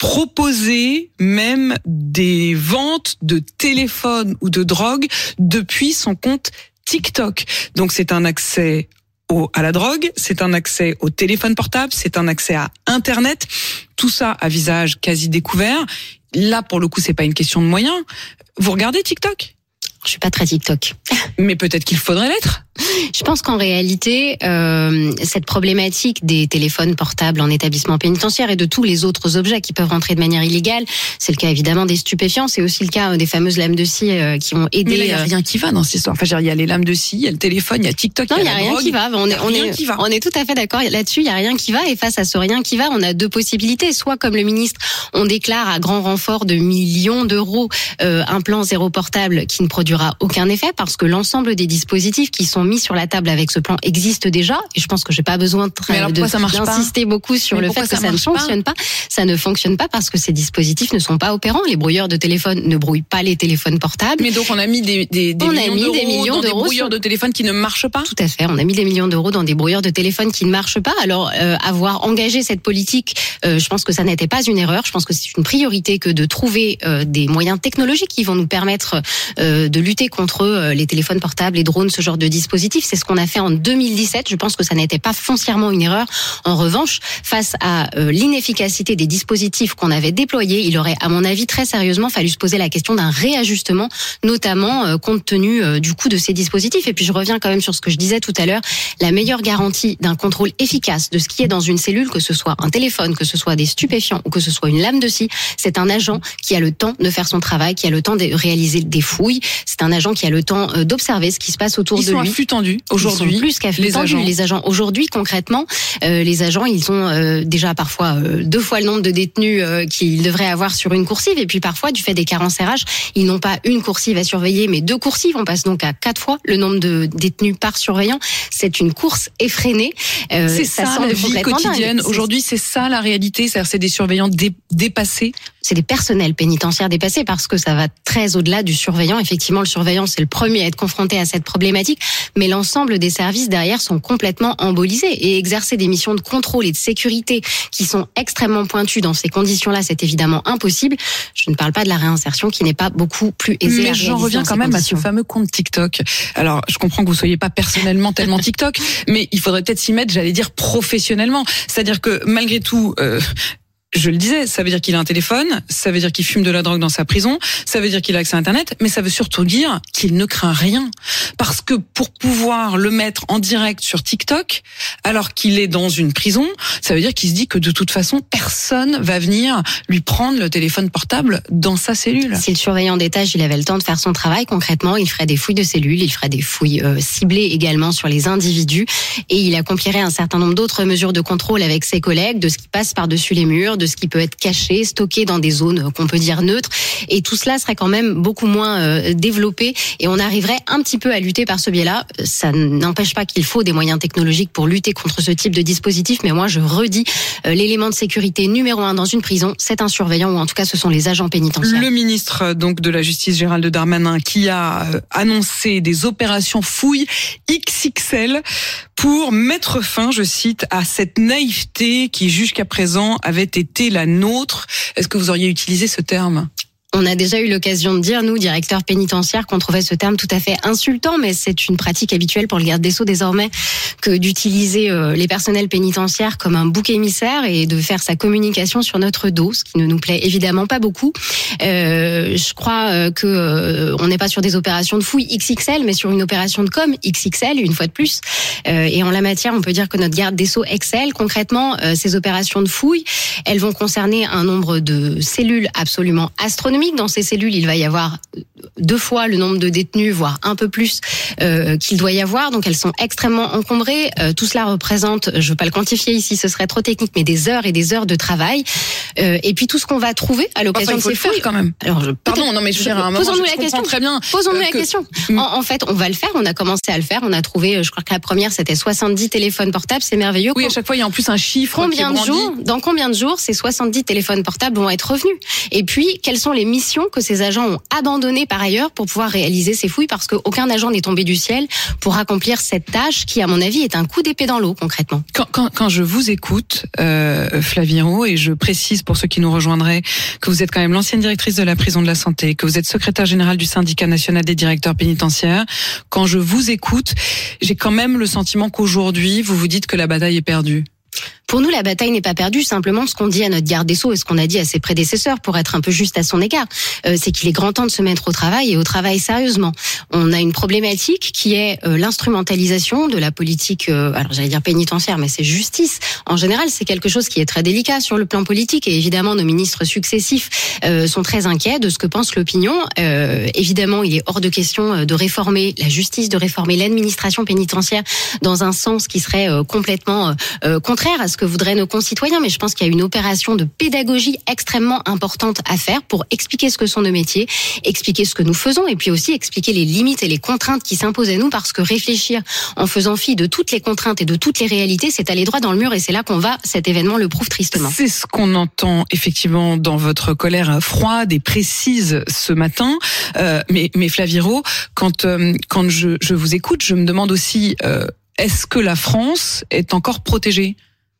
S3: proposer même des ventes de téléphones ou de drogue depuis son compte TikTok. Donc c'est un accès au, à la drogue, c'est un accès au téléphone portable, c'est un accès à Internet. Tout ça à visage quasi découvert. Là, pour le coup, c'est pas une question de moyens. Vous regardez TikTok ?
S18: Je suis pas très TikTok.
S3: Mais peut-être qu'il faudrait l'être.
S18: Je pense qu'en réalité, euh, cette problématique des téléphones portables en établissement pénitentiaire et de tous les autres objets qui peuvent rentrer de manière illégale, c'est le cas évidemment des stupéfiants, c'est aussi le cas des fameuses lames de scie euh, qui ont aidé.
S3: Mais là, il y a rien qui va dans cette histoire. Enfin, il y a les lames de scie, il y a le téléphone, il y a TikTok,
S18: non,
S3: il y a,
S18: y a
S3: la
S18: rien
S3: drogue,
S18: qui va. On est, on est,
S3: qui va.
S18: on est tout à fait d'accord là-dessus. Il y a rien qui va. Et face à ce rien qui va, on a deux possibilités. Soit, comme le ministre, on déclare à grand renfort de millions d'euros euh, un plan zéro portable qui ne produira aucun effet parce que l'ensemble des dispositifs qui sont mis sur la table avec ce plan existent déjà. Et je pense que j'ai pas besoin de,
S3: alors,
S18: de
S3: ça marche
S18: d'insister
S3: pas
S18: beaucoup sur
S3: Mais
S18: le fait que
S3: ça,
S18: ça ne fonctionne pas. pas. Ça ne fonctionne pas parce que ces dispositifs ne sont pas opérants. Les brouilleurs de téléphone ne brouillent pas les téléphones portables.
S3: Mais donc on a mis des, des, des
S18: on
S3: millions
S18: a mis
S3: d'euros
S18: des millions
S3: dans
S18: d'euros
S3: des brouilleurs
S18: sur...
S3: de téléphone qui ne marchent pas.
S18: Tout à fait. On a mis des millions d'euros dans des brouilleurs de téléphone qui ne marchent pas. Alors euh, avoir engagé cette politique, euh, je pense que ça n'était pas une erreur. Je pense que c'est une priorité que de trouver euh, des moyens technologiques qui vont nous permettre euh, de lutter contre euh, les téléphones portables, les drones, ce genre de dispositifs. C'est ce qu'on a fait en deux mille dix-sept. Je pense que ça n'était pas foncièrement une erreur. En revanche, face à euh, l'inefficacité des dispositifs qu'on avait déployés, il aurait, à mon avis, très sérieusement fallu se poser la question d'un réajustement, notamment euh, compte tenu euh, du coût de ces dispositifs. Et puis je reviens quand même sur ce que je disais tout à l'heure. La meilleure garantie d'un contrôle efficace de ce qui est dans une cellule, que ce soit un téléphone, que ce soit des stupéfiants ou que ce soit une lame de scie, c'est un agent qui a le temps de faire son travail, qui a le temps de réaliser des fouilles. C'est un agent qui a le temps euh, d'observer ce qui se passe autour
S3: Ils
S18: de lui.
S3: Ils sont à flux tendu aujourd'hui.
S18: Ils sont plus qu'à flux tendu. Les agents aujourd'hui, concrètement, euh, les agents, ils ont euh, déjà parfois euh, deux fois le nombre de détenus euh, qu'ils devraient avoir sur une coursive. Et puis parfois, du fait des carences R H, ils n'ont pas une coursive à surveiller, mais deux coursives. On passe donc à quatre fois le nombre de détenus par surveillant. C'est une course effrénée.
S3: Euh, c'est ça, ça la vie quotidienne. Aujourd'hui, c'est ça la réalité. C'est-à-dire, c'est des surveillants dé- dépassés.
S18: C'est des personnels pénitentiaires dépassés parce que ça va très au-delà du surveillant. Effectivement, le surveillant, c'est le premier à être confronté à cette problématique, mais l'ensemble des services derrière sont complètement embolisés et exercer des missions de contrôle et de sécurité qui sont extrêmement pointues dans ces conditions-là, c'est évidemment impossible. Je ne parle pas de la réinsertion qui n'est pas beaucoup plus aisée
S3: mais
S18: à réaliser.
S3: Mais j'en reviens quand même conditions. à ce fameux compte TikTok. Alors, je comprends que vous soyez pas personnellement tellement TikTok, mais il faudrait peut-être s'y mettre, j'allais dire professionnellement. C'est-à-dire que malgré tout, euh, je le disais, ça veut dire qu'il a un téléphone, ça veut dire qu'il fume de la drogue dans sa prison, ça veut dire qu'il a accès à Internet, mais ça veut surtout dire qu'il ne craint rien. Parce que pour pouvoir le mettre en direct sur TikTok, alors qu'il est dans une prison, ça veut dire qu'il se dit que de toute façon, personne va venir lui prendre le téléphone portable dans sa cellule.
S18: Si le surveillant d'étage, il avait le temps de faire son travail, concrètement, il ferait des fouilles de cellules, il ferait des fouilles euh, ciblées également sur les individus, et il accomplirait un certain nombre d'autres mesures de contrôle avec ses collègues, de ce qui passe par-dessus les murs, de ce qui peut être caché, stocké dans des zones qu'on peut dire neutres. Et tout cela serait quand même beaucoup moins euh, développé et on arriverait un petit peu à lutter par ce biais-là. Ça n'empêche pas qu'il faut des moyens technologiques pour lutter contre ce type de dispositif, mais moi je redis euh, l'élément de sécurité numéro un dans une prison, c'est un surveillant ou en tout cas ce sont les agents pénitentiaires.
S3: Le ministre donc de la Justice Gérald Darmanin qui a annoncé des opérations fouilles X X L pour mettre fin, je cite, à cette naïveté qui jusqu'à présent avait été la nôtre. Est-ce que vous auriez utilisé ce terme ?
S18: On a déjà eu l'occasion de dire, nous, directeurs pénitentiaires, qu'on trouvait ce terme tout à fait insultant, mais c'est une pratique habituelle pour le garde des Sceaux désormais que d'utiliser euh, les personnels pénitentiaires comme un bouc émissaire et de faire sa communication sur notre dos, ce qui ne nous plaît évidemment pas beaucoup. Euh, je crois euh, que euh, on n'est pas sur des opérations de fouille X X L, mais sur une opération de com X X L, une fois de plus. Euh, et en la matière, on peut dire que notre garde des Sceaux excelle. Concrètement, euh, ces opérations de fouille, elles vont concerner un nombre de cellules absolument astronomiques. Dans ces cellules, il va y avoir deux fois le nombre de détenus, voire un peu plus euh, qu'il doit y avoir. Donc elles sont extrêmement encombrées. Euh, tout cela représente, je ne veux pas le quantifier ici, ce serait trop technique, mais des heures et des heures de travail. Euh, et puis tout ce qu'on va trouver à l'occasion
S3: enfin,
S18: de ces fouilles.
S3: Quand même. Alors, je, pardon, non mais je veux dire, à un moment,
S18: posons-nous
S3: je,
S18: la
S3: je
S18: question.
S3: Très bien.
S18: Posons-nous
S3: euh,
S18: la
S3: que...
S18: question. En, en fait, on va le faire. On a commencé à le faire. On a trouvé, je crois que la première c'était soixante-dix téléphones portables. C'est merveilleux.
S3: Oui, à chaque fois il y a en plus un chiffre.
S18: Combien
S3: qui
S18: de jours, dans combien de jours ces soixante-dix téléphones portables vont être revenus? Et puis, quelles sont les missions que ces agents ont abandonnées par ailleurs pour pouvoir réaliser ces fouilles, parce qu'aucun agent n'est tombé du ciel pour accomplir cette tâche qui, à mon avis, est un coup d'épée dans l'eau, concrètement.
S3: Quand, quand, quand je vous écoute, euh, Flavie Hérault, et je précise pour ceux qui nous rejoindraient que vous êtes quand même l'ancienne directrice de la prison de la Santé, que vous êtes secrétaire générale du syndicat national des directeurs pénitentiaires, quand je vous écoute, j'ai quand même le sentiment qu'aujourd'hui, vous vous dites que la bataille est perdue.
S18: Pour nous, la bataille n'est pas perdue. Simplement, ce qu'on dit à notre garde des Sceaux et ce qu'on a dit à ses prédécesseurs, pour être un peu juste à son égard, euh, c'est qu'il est grand temps de se mettre au travail et au travail sérieusement. On a une problématique qui est euh, l'instrumentalisation de la politique, euh, alors j'allais dire pénitentiaire, mais c'est justice. En général, c'est quelque chose qui est très délicat sur le plan politique et évidemment, nos ministres successifs euh, sont très inquiets de ce que pense l'opinion. Euh, évidemment, il est hors de question de réformer la justice, de réformer l'administration pénitentiaire dans un sens qui serait euh, complètement euh, contraire à ce que voudraient nos concitoyens, mais je pense qu'il y a une opération de pédagogie extrêmement importante à faire pour expliquer ce que sont nos métiers, expliquer ce que nous faisons et puis aussi expliquer les limites et les contraintes qui s'imposent à nous, parce que réfléchir en faisant fi de toutes les contraintes et de toutes les réalités, c'est aller droit dans le mur et c'est là qu'on va. Cet événement le prouve tristement.
S3: C'est ce qu'on entend effectivement dans votre colère froide et précise ce matin. Euh, mais, mais Flavie Hérault, quand, euh, quand je, je vous écoute, je me demande aussi, euh, est-ce que la France est encore protégée ?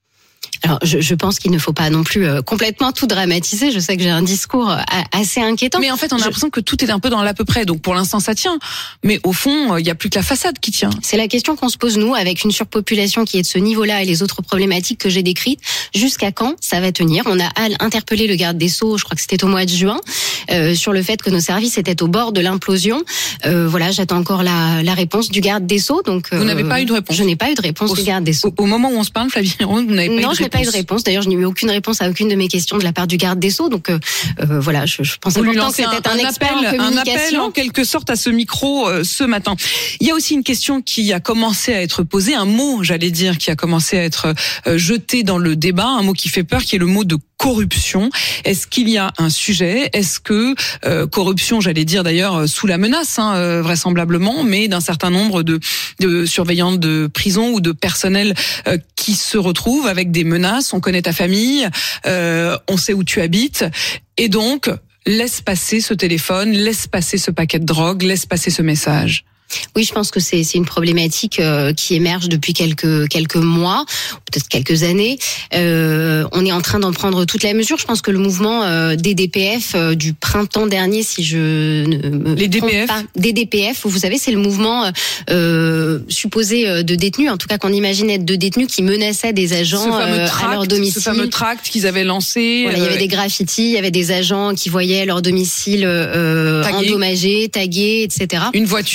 S18: Alors, je, je pense qu'il ne faut pas non plus euh, complètement tout dramatiser. Je sais que j'ai un discours euh, assez inquiétant.
S3: Mais en fait, on a
S18: je...
S3: l'impression que tout est un peu dans l'à peu près. Donc, pour l'instant, ça tient. Mais au fond, il n'y a plus que la façade qui tient.
S18: C'est la question qu'on se pose, nous, avec une surpopulation qui est de ce niveau-là et les autres problématiques que j'ai décrites. Jusqu'à quand ça va tenir? On a interpellé le garde des Sceaux, je crois que c'était au mois de juin, euh, sur le fait que nos services étaient au bord de l'implosion. Euh, voilà, j'attends encore la, la réponse du garde des Sceaux. Donc, euh,
S3: vous n'avez pas eu de réponse?
S18: Je n'ai pas eu de réponse
S3: au,
S18: du garde des Sceaux.
S3: Au, au moment où on se parle, Flavie Hérault, vous n'avez pas
S18: non,
S3: eu de
S18: je n'ai pas eu de réponse. D'ailleurs, je n'ai eu aucune réponse à aucune de mes questions de la part du garde des Sceaux. Donc, euh, euh, voilà, je, je pensais pourtant que c'était un, un, un expert
S3: appel,
S18: en communication.
S3: Un appel, en quelque sorte, à ce micro euh, ce matin. Il y a aussi une question qui a commencé à être posée, un mot, j'allais dire, qui a commencé à être euh, jeté dans le débat, un mot qui fait peur, qui est le mot de corruption. Est-ce qu'il y a un sujet? Est-ce que euh, corruption, j'allais dire d'ailleurs sous la menace, hein, euh, vraisemblablement, mais d'un certain nombre de, de surveillants de prison ou de personnel euh, qui se retrouvent avec des menaces. On connaît ta famille, euh, on sait où tu habites, et donc laisse passer ce téléphone, laisse passer ce paquet de drogue, laisse passer ce message.
S18: Oui, je pense que c'est c'est une problématique euh, qui émerge depuis quelques quelques mois, peut-être quelques années. Euh, on est en train d'en prendre toute la mesure. Je pense que le mouvement euh, des D P F euh, du printemps dernier, si je ne me
S3: les D P F,
S18: pas, des D P F, vous savez, c'est le mouvement euh, supposé de détenus, en tout cas qu'on imagine être de détenus qui menaçaient des agents euh, tract, à leur domicile.
S3: Ce fameux tract qu'ils avaient lancé.
S18: Voilà, il y avait des graffitis, il y avait des agents qui voyaient leur domicile euh, endommagé, tagué, et cetera.
S3: Une voiture euh, qui avait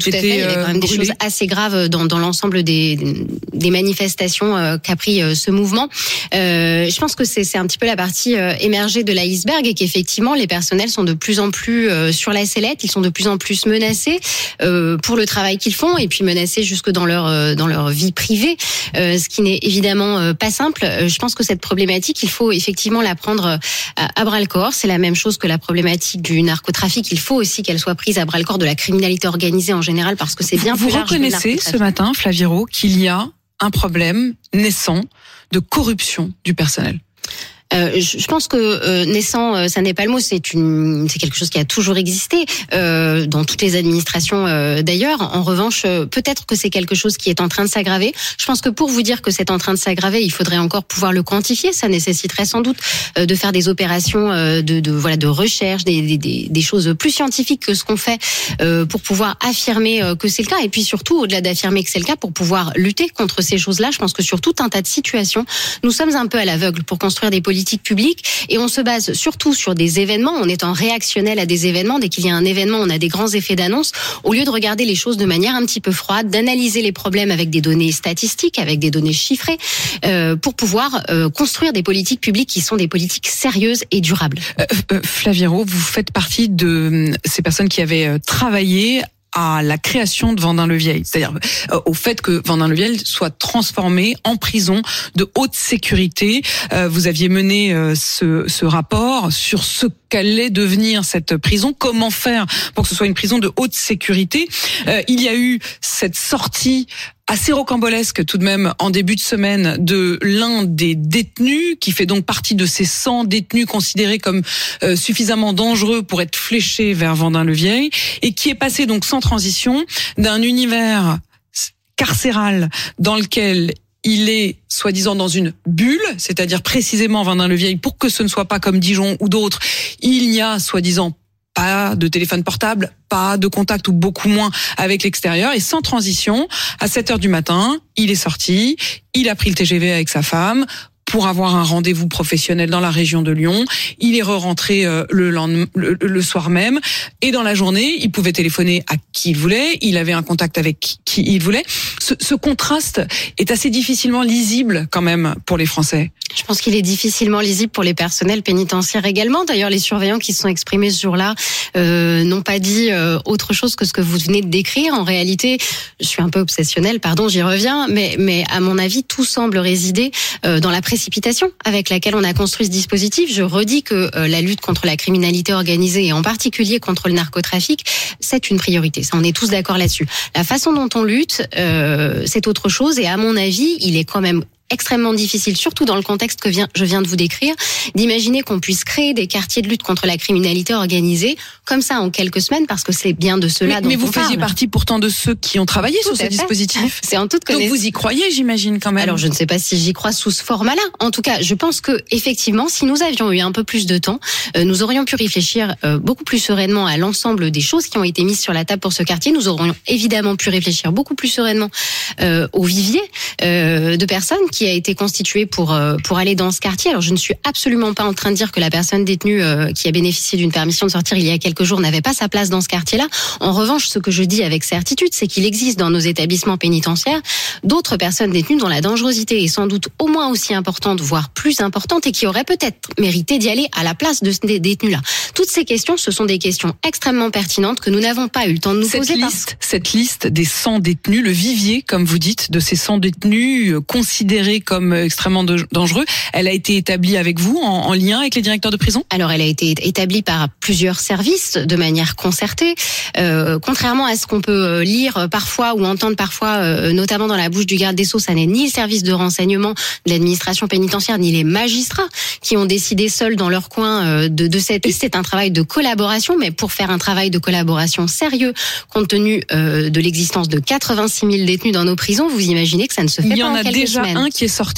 S3: été
S18: Tout à fait. Il y avait quand même des
S3: brûlés.
S18: choses assez graves dans, dans l'ensemble des, des manifestations euh, qu'a pris euh, ce mouvement. Euh, je pense que c'est, c'est un petit peu la partie euh, émergée de l'iceberg et qu'effectivement les personnels sont de plus en plus euh, sur la sellette, ils sont de plus en plus menacés euh, pour le travail qu'ils font et puis menacés jusque dans leur euh, dans leur vie privée, euh, ce qui n'est évidemment euh, pas simple. Euh, je pense que cette problématique, il faut effectivement la prendre à, à bras le corps. C'est la même chose que la problématique du narcotrafic. Il faut aussi qu'elle soit prise à bras le corps de la criminalité organisée en général parce que c'est bien
S3: Vous
S18: plus large que le
S3: reconnaissez
S18: narcotrafic.
S3: ce matin, Flaviro, qu'il y a un problème naissant de corruption du personnel?
S18: Euh, je pense que euh, naissant, euh, ça n'est pas le mot. C'est une, c'est quelque chose qui a toujours existé euh, dans toutes les administrations euh, d'ailleurs. En revanche, euh, peut-être que c'est quelque chose qui est en train de s'aggraver. Je pense que pour vous dire que c'est en train de s'aggraver, il faudrait encore pouvoir le quantifier. Ça nécessiterait sans doute euh, de faire des opérations euh, de, de voilà de recherche, des, des, des choses plus scientifiques que ce qu'on fait euh, pour pouvoir affirmer euh, que c'est le cas. Et puis surtout, au-delà d'affirmer que c'est le cas, pour pouvoir lutter contre ces choses-là, je pense que sur tout un tas de situations, nous sommes un peu à l'aveugle pour construire des politiques publique et on se base surtout sur des événements. On est en réactionnel à des événements. Dès qu'il y a un événement, on a des grands effets d'annonce. Au lieu de regarder les choses de manière un petit peu froide, d'analyser les problèmes avec des données statistiques, avec des données chiffrées, euh, pour pouvoir euh, construire des politiques publiques qui sont des politiques sérieuses et durables.
S3: Euh, euh, Flaviro, vous faites partie de ces personnes qui avaient euh, travaillé à la création de Vendin-le-Vieil, c'est-à-dire euh, au fait que Vendin-le-Vieil soit transformé en prison de haute sécurité. Euh, vous aviez mené euh, ce, ce rapport sur ce qu'allait devenir cette prison, comment faire pour que ce soit une prison de haute sécurité. Euh, il y a eu cette sortie assez rocambolesque tout de même en début de semaine de l'un des détenus qui fait donc partie de ces cent détenus considérés comme euh, suffisamment dangereux pour être fléchés vers Vendin-le-Vieil et qui est passé donc sans transition d'un univers carcéral dans lequel il est soi-disant dans une bulle, c'est-à-dire précisément Vendin-le-Vieil, pour que ce ne soit pas comme Dijon ou d'autres, il n'y a soi-disant pas de téléphone portable, pas de contact ou beaucoup moins avec l'extérieur et sans transition, à sept heures du matin, il est sorti, il a pris le T G V avec sa femme pour avoir un rendez-vous professionnel dans la région de Lyon. Il est re-rentré euh, le, lendemain, le, le soir même et dans la journée, il pouvait téléphoner à qui il voulait, il avait un contact avec qui, qui il voulait. Ce, ce contraste est assez difficilement lisible quand même pour les Français.
S18: Je pense qu'il est difficilement lisible pour les personnels pénitentiaires également. D'ailleurs, les surveillants qui se sont exprimés ce jour-là euh, n'ont pas dit euh, autre chose que ce que vous venez de décrire. En réalité, je suis un peu obsessionnelle, pardon, j'y reviens, mais, mais à mon avis, tout semble résider euh, dans la précipitation avec laquelle on a construit ce dispositif. Je redis que euh, la lutte contre la criminalité organisée et en particulier contre le narcotrafic, c'est une priorité. Ça, on est tous d'accord là-dessus. La façon dont on lutte, euh, c'est autre chose et à mon avis, il est quand même extrêmement difficile, surtout dans le contexte que vient, je viens de vous décrire, d'imaginer qu'on puisse créer des quartiers de lutte contre la criminalité organisée comme ça en quelques semaines, parce que c'est bien de cela
S3: mais,
S18: dont
S3: mais vous
S18: on
S3: faisiez
S18: parle.
S3: partie pourtant de ceux qui ont travaillé
S18: Tout
S3: sur ce
S18: à fait.
S3: dispositif.
S18: C'est en toute connaissance.
S3: Donc vous y croyez, j'imagine quand même.
S18: Alors je ne sais pas si j'y crois sous ce format-là. En tout cas, je pense que effectivement, si nous avions eu un peu plus de temps, euh, nous aurions pu réfléchir euh, beaucoup plus sereinement à l'ensemble des choses qui ont été mises sur la table pour ce quartier. Nous aurions évidemment pu réfléchir beaucoup plus sereinement euh, au vivier euh, de personnes qui a été constitué pour euh, pour aller dans ce quartier. Alors je ne suis absolument pas en train de dire que la personne détenue euh, qui a bénéficié d'une permission de sortir il y a quelques jours n'avait pas sa place dans ce quartier-là. En revanche, ce que je dis avec certitude, c'est qu'il existe dans nos établissements pénitentiaires d'autres personnes détenues dont la dangerosité est sans doute au moins aussi importante, voire plus importante, et qui auraient peut-être mérité d'y aller à la place de ces détenus-là. Toutes ces questions, ce sont des questions extrêmement pertinentes que nous n'avons pas eu le temps de nous
S3: cette
S18: poser.
S3: Liste, par... Cette liste des cent détenus, le vivier, comme vous dites, de ces cent détenus considérés comme extrêmement dangereux, elle a été établie avec vous, en, en lien avec les directeurs de prison ?
S18: Alors, elle a été établie par plusieurs services de manière concertée. Euh, contrairement à ce qu'on peut lire parfois ou entendre parfois, euh, notamment dans la bouche du garde des Sceaux, ça n'est ni le service de renseignement de l'administration pénitentiaire, ni les magistrats qui ont décidé seuls dans leur coin euh, de, de cette liste. C'est un travail de collaboration, mais pour faire un travail de collaboration sérieux, compte tenu euh, de l'existence de quatre-vingt-six mille détenus dans nos prisons, vous imaginez que ça ne se fait pas en quelques semaines.
S3: Il y en a déjà un qui est sorti.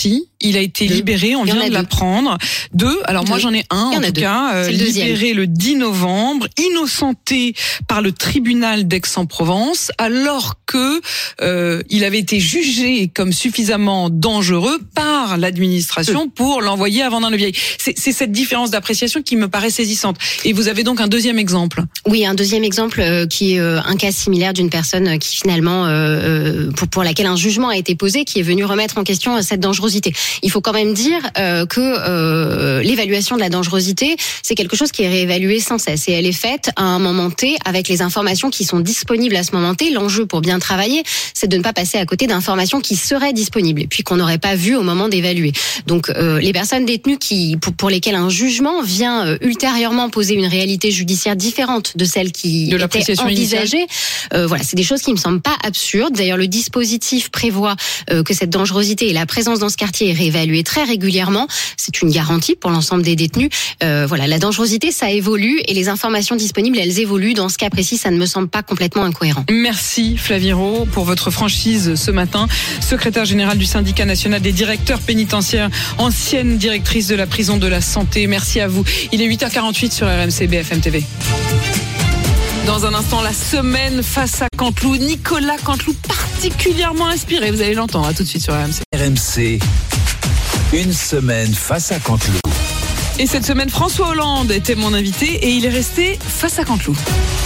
S3: il a été
S18: deux.
S3: libéré, on vient de l'apprendre. Deux, alors deux. Moi j'en ai un en tout deux. cas, euh, libéré le dix novembre, innocenté par le tribunal d'Aix-en-Provence, alors que euh, il avait été jugé comme suffisamment dangereux par l'administration pour l'envoyer à Vendin-le-Vieil. C'est, c'est cette différence d'appréciation qui me paraît saisissante. Et vous avez donc un deuxième exemple.
S18: Oui, un deuxième exemple euh, qui est euh, un cas similaire d'une personne qui finalement, euh, pour, pour laquelle un jugement a été posé, qui est venu remettre en question cette dangerosité. Il faut quand même dire euh, que euh, l'évaluation de la dangerosité, c'est quelque chose qui est réévalué sans cesse. Et elle est faite à un moment T avec les informations qui sont disponibles à ce moment T. L'enjeu pour bien travailler, c'est de ne pas passer à côté d'informations qui seraient disponibles et puis qu'on n'aurait pas vues au moment d'évaluer. Donc euh, les personnes détenues qui, pour, pour lesquelles un jugement vient euh, ultérieurement poser une réalité judiciaire différente de celle qui
S3: de
S18: était envisagée, euh, voilà, c'est des choses qui me semblent pas absurdes. D'ailleurs, le dispositif prévoit euh, que cette dangerosité et la présence dans ce quartier est réévaluée très régulièrement. C'est une garantie pour l'ensemble des détenus. Euh, voilà, la dangerosité, ça évolue et les informations disponibles, elles évoluent. Dans ce cas précis, ça ne me semble pas complètement incohérent.
S3: Merci Flavie Rault pour votre franchise ce matin. Secrétaire générale du syndicat national des directeurs pénitentiaires, ancienne directrice de la prison de la Santé. Merci à vous. Il est huit heures quarante-huit sur R M C B F M T V. Dans un instant, la semaine face à Canteloup. Nicolas Canteloup, particulièrement inspiré. Vous allez l'entendre. À tout de suite sur R M C.
S2: R M C, une semaine face à Canteloup.
S3: Et cette semaine, François Hollande était mon invité et il est resté face à Canteloup.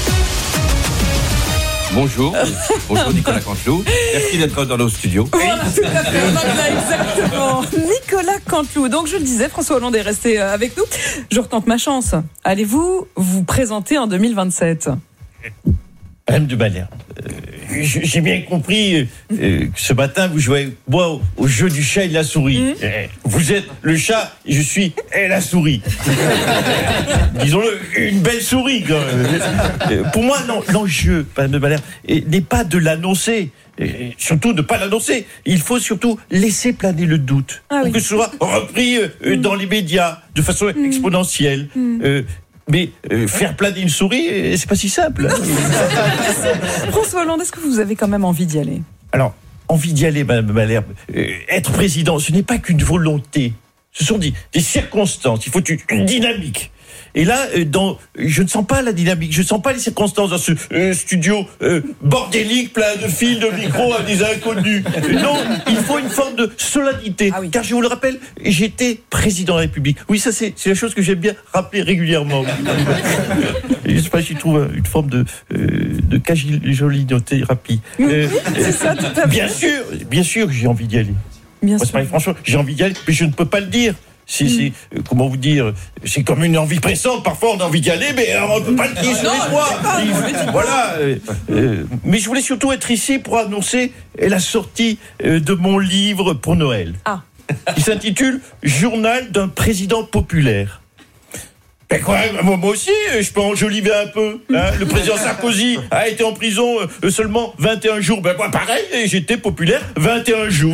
S19: Bonjour, bonjour Nicolas Canteloup. Merci d'être dans nos studios.
S1: Voilà, tout à fait, on en est là, exactement. Nicolas Canteloup. Donc je le disais, François Hollande est resté avec nous. Je retente ma chance. Allez-vous vous présenter en deux mille vingt-sept ?
S19: Madame de Malherbe, euh, j'ai bien compris euh, que ce matin vous jouez moi au, au jeu du chat et de la souris. Mmh. Euh, vous êtes le chat et je suis et la souris. Disons-le, une belle souris quand même. Euh, pour moi, non, l'enjeu, Madame de Malherbe, n'est pas de l'annoncer. Et surtout ne pas l'annoncer. Il faut surtout laisser planer le doute. Ah oui. Pour que ce soit repris euh, mmh. dans les médias de façon mmh. exponentielle. Mmh. Euh, Mais euh, faire planer une souris, c'est pas si simple.
S1: François Hollande, est-ce que vous avez quand même envie d'y aller ?
S19: Alors, envie d'y aller, Madame Malherbe. Euh, être président, ce n'est pas qu'une volonté. Ce sont des, des circonstances. Il faut une, une dynamique. Et là, euh, dans, je ne sens pas la dynamique, je ne sens pas les circonstances dans ce euh, studio euh, bordélique, plein de fils, de micros à des inconnus. Non, il faut une forme de solennité. Ah oui. Car je vous le rappelle, j'étais président de la République. Oui, ça c'est, c'est la chose que j'aime bien rappeler régulièrement. Je ne sais pas si je trouve une forme de, euh, de cajolinothérapie. Euh, c'est ça, tout à fait. Bien sûr, bien sûr que j'ai envie d'y aller. Bien Moi, sûr. Franchement, j'ai envie d'y aller, mais je ne peux pas le dire. C'est, mmh. c'est, euh, comment vous dire, c'est comme une envie pressante. Parfois, on a envie d'y aller, mais on ne peut pas le dire sur les doigts. Voilà. Euh, euh, mais je voulais surtout être ici pour annoncer la sortie euh, de mon livre pour Noël. Ah. Il s'intitule « Journal d'un président populaire ». Ben quoi, moi aussi, je peux enjoliver un peu. Hein. Le président Sarkozy a été en prison euh, seulement vingt et un jours. Ben moi, pareil, j'étais populaire vingt et un jours.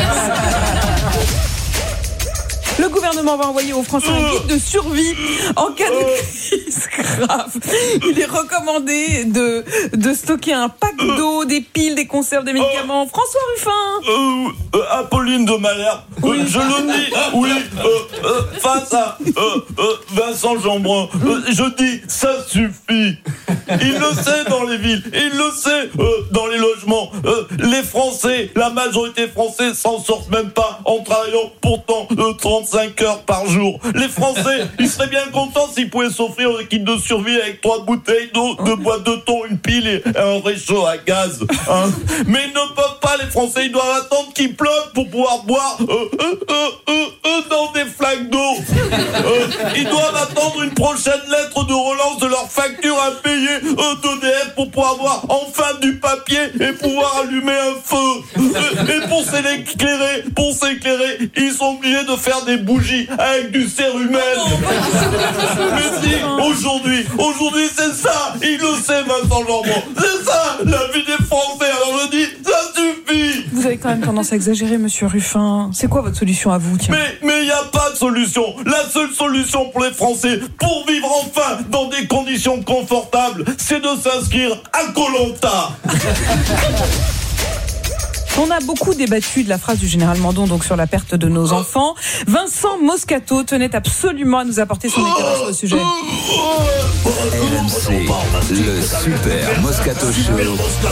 S1: Le gouvernement va envoyer aux Français un guide de survie en cas de crise grave. Il est recommandé de, de stocker un pack d'eau, des piles, des conserves, des médicaments. François Ruffin
S19: euh, euh, Apolline de Malherbe, oui. euh, je le dis, oui, euh, euh, face à euh, euh, Vincent Jeanbrun, euh, je dis, ça suffit. Il le sait dans les villes, il le sait euh, dans les logements. Euh, les Français, la majorité française s'en sortent même pas en travaillant pourtant euh, trente-cinq heures par jour. Les Français, ils seraient bien contents s'ils pouvaient s'offrir un kit de survie avec trois bouteilles d'eau, deux boîtes de thon, une pile et un réchaud à gaz. Hein. Mais ils ne peuvent pas, les Français, ils doivent attendre qu'il pleuve pour pouvoir boire euh, euh, euh, euh, euh, dans des flaques d'eau. Euh, ils doivent attendre une prochaine lettre de relance de leur facture à payer euh, d'E D F pour pouvoir avoir enfin du papier et pouvoir allumer un feu. Euh, et pour s'éclairer, pour s'éclairer, ils sont obligés de faire des bougies avec du cérumen. Mais si, aujourd'hui, aujourd'hui c'est ça, il le sait Vincent Jeanbrun, c'est ça la vie des Français, alors je dis, ça suffit.
S1: Vous avez quand même tendance à exagérer, monsieur Ruffin. C'est quoi votre solution à vous, tiens ?
S19: Mais mais il n'y a pas de solution. La seule solution pour les Français, pour vivre enfin dans des conditions confortables, c'est de s'inscrire à Koh-Lanta.
S20: On a beaucoup débattu de la phrase du général Mandon donc sur la perte de nos enfants. Vincent Moscato tenait absolument à nous apporter son éclairage sur le sujet.
S2: R M C, le super Moscato Show.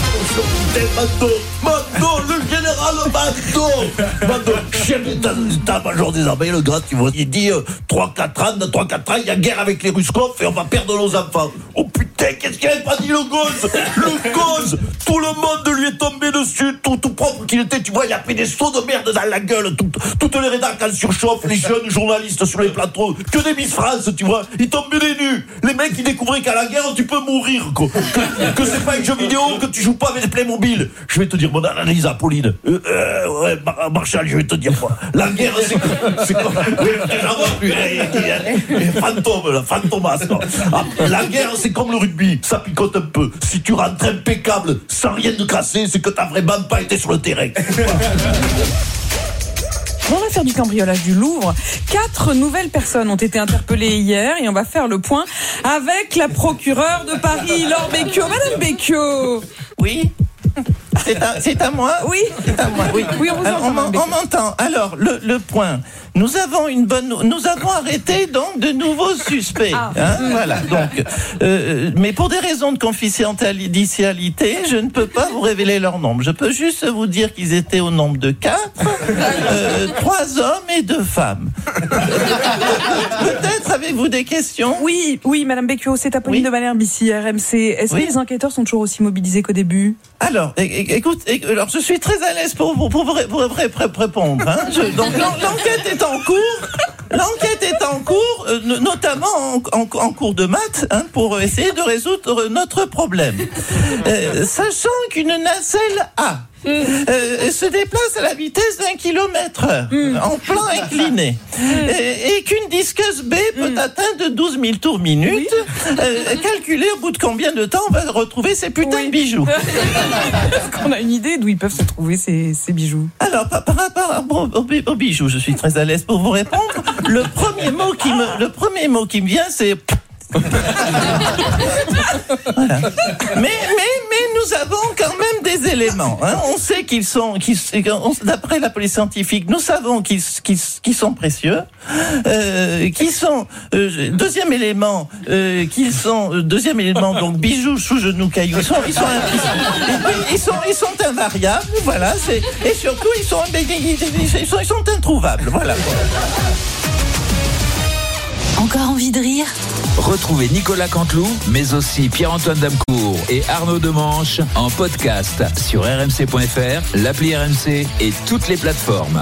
S19: Mandon, le général Mandon Mandon, chef d'état-major des armées, le grand, tu vois, il dit euh, trois quatre ans, dans trois quatre ans, il y a guerre avec les Ruskov et on va perdre nos enfants. Oh putain, qu'est-ce qu'il avait pas dit le gosse? Le gosse, tout le monde lui est tombé dessus, tout, tout propre qu'il était, tu vois, il a pris des sauts de merde dans la gueule, tout, toutes les rédactions surchauffent, les jeunes journalistes sur les plateaux, que des Miss France, tu vois, ils tombaient les nus. Les mecs, ils découvraient qu'à la guerre, tu peux mourir, quoi. Que, que c'est pas un jeu vidéo, que tu joues pas avec les Playmobil. Je vais te dire mon analyse, Apolline. Euh, euh, ouais, Marshall, je vais te dire quoi. La guerre, c'est, c'est quoi? Oui, déjà voir, lui, fantôme, là, fantomas, quoi. Ah, la guerre, c'est comme le rugby, ça picote un peu. Si tu rentres impeccable, sans rien de cassé, c'est que t'as vraiment pas été sur le terrain.
S20: On va faire du cambriolage du Louvre. Quatre nouvelles personnes ont été interpellées hier et on va faire le point avec la procureure de Paris, Laure Becchio. Madame Becchio.
S21: Oui. C'est à, c'est à moi?
S20: Oui.
S21: C'est à moi, oui.
S20: Oui, on vous entend.
S21: Alors, on, on m'entend. Alors, le, le point. Nous avons une bonne, nous avons arrêté donc de nouveaux suspects. Ah. Hein, voilà. Donc, euh, mais pour des raisons de confidentialité, je ne peux pas vous révéler leur nombre. Je peux juste vous dire qu'ils étaient au nombre de quatre, euh, trois hommes et deux femmes. Peut-être avez-vous des questions?
S20: Oui, oui, Madame Becchio, c'est Apolline oui. de Malherbe ici, R M C. Est-ce oui. que les enquêteurs sont toujours aussi mobilisés qu'au début?
S21: Alors, écoute, alors je suis très à l'aise pour vous pour, pour, pour, pour, pour répondre. Hein. Je, donc l'enquête est en cours. L'enquête est en cours, euh, notamment en, en, en cours de maths, hein, pour essayer de résoudre notre problème. Euh, sachant qu'une nacelle A Euh, se déplace à la vitesse d'un kilomètre heure, mmh. en plan incliné, mmh. et, et qu'une disqueuse B peut mmh. atteindre douze mille tours minute, oui. euh, calculer au bout de combien de temps on va retrouver ces putains oui. de bijoux.
S20: Est-ce qu'on a une idée d'où ils peuvent se trouver ces, ces bijoux?
S21: Alors, par, par rapport aux, aux, aux bijoux, je suis très à l'aise pour vous répondre. Le premier mot qui me, le premier mot qui me vient, c'est... Voilà. Mais, mais, mais nous avons quand même des éléments. Hein. On sait qu'ils sont, qu'ils, d'après la police scientifique, nous savons qu'ils, qu'ils, qu'ils sont précieux, euh, qu'ils sont. Euh, deuxième élément, euh, qu'ils sont. Euh, deuxième élément, donc bijoux sous genoux cailloux. Ils sont, ils sont, ils sont, ils sont, ils sont invariables. Voilà. C'est, et surtout, ils sont, ils sont, ils sont introuvables. Voilà.
S2: Encore envie de rire? Retrouvez Nicolas Canteloup, mais aussi Pierre-Antoine Damecourt et Arnaud Demanche en podcast sur r m c point f r, l'appli R M C et toutes les plateformes.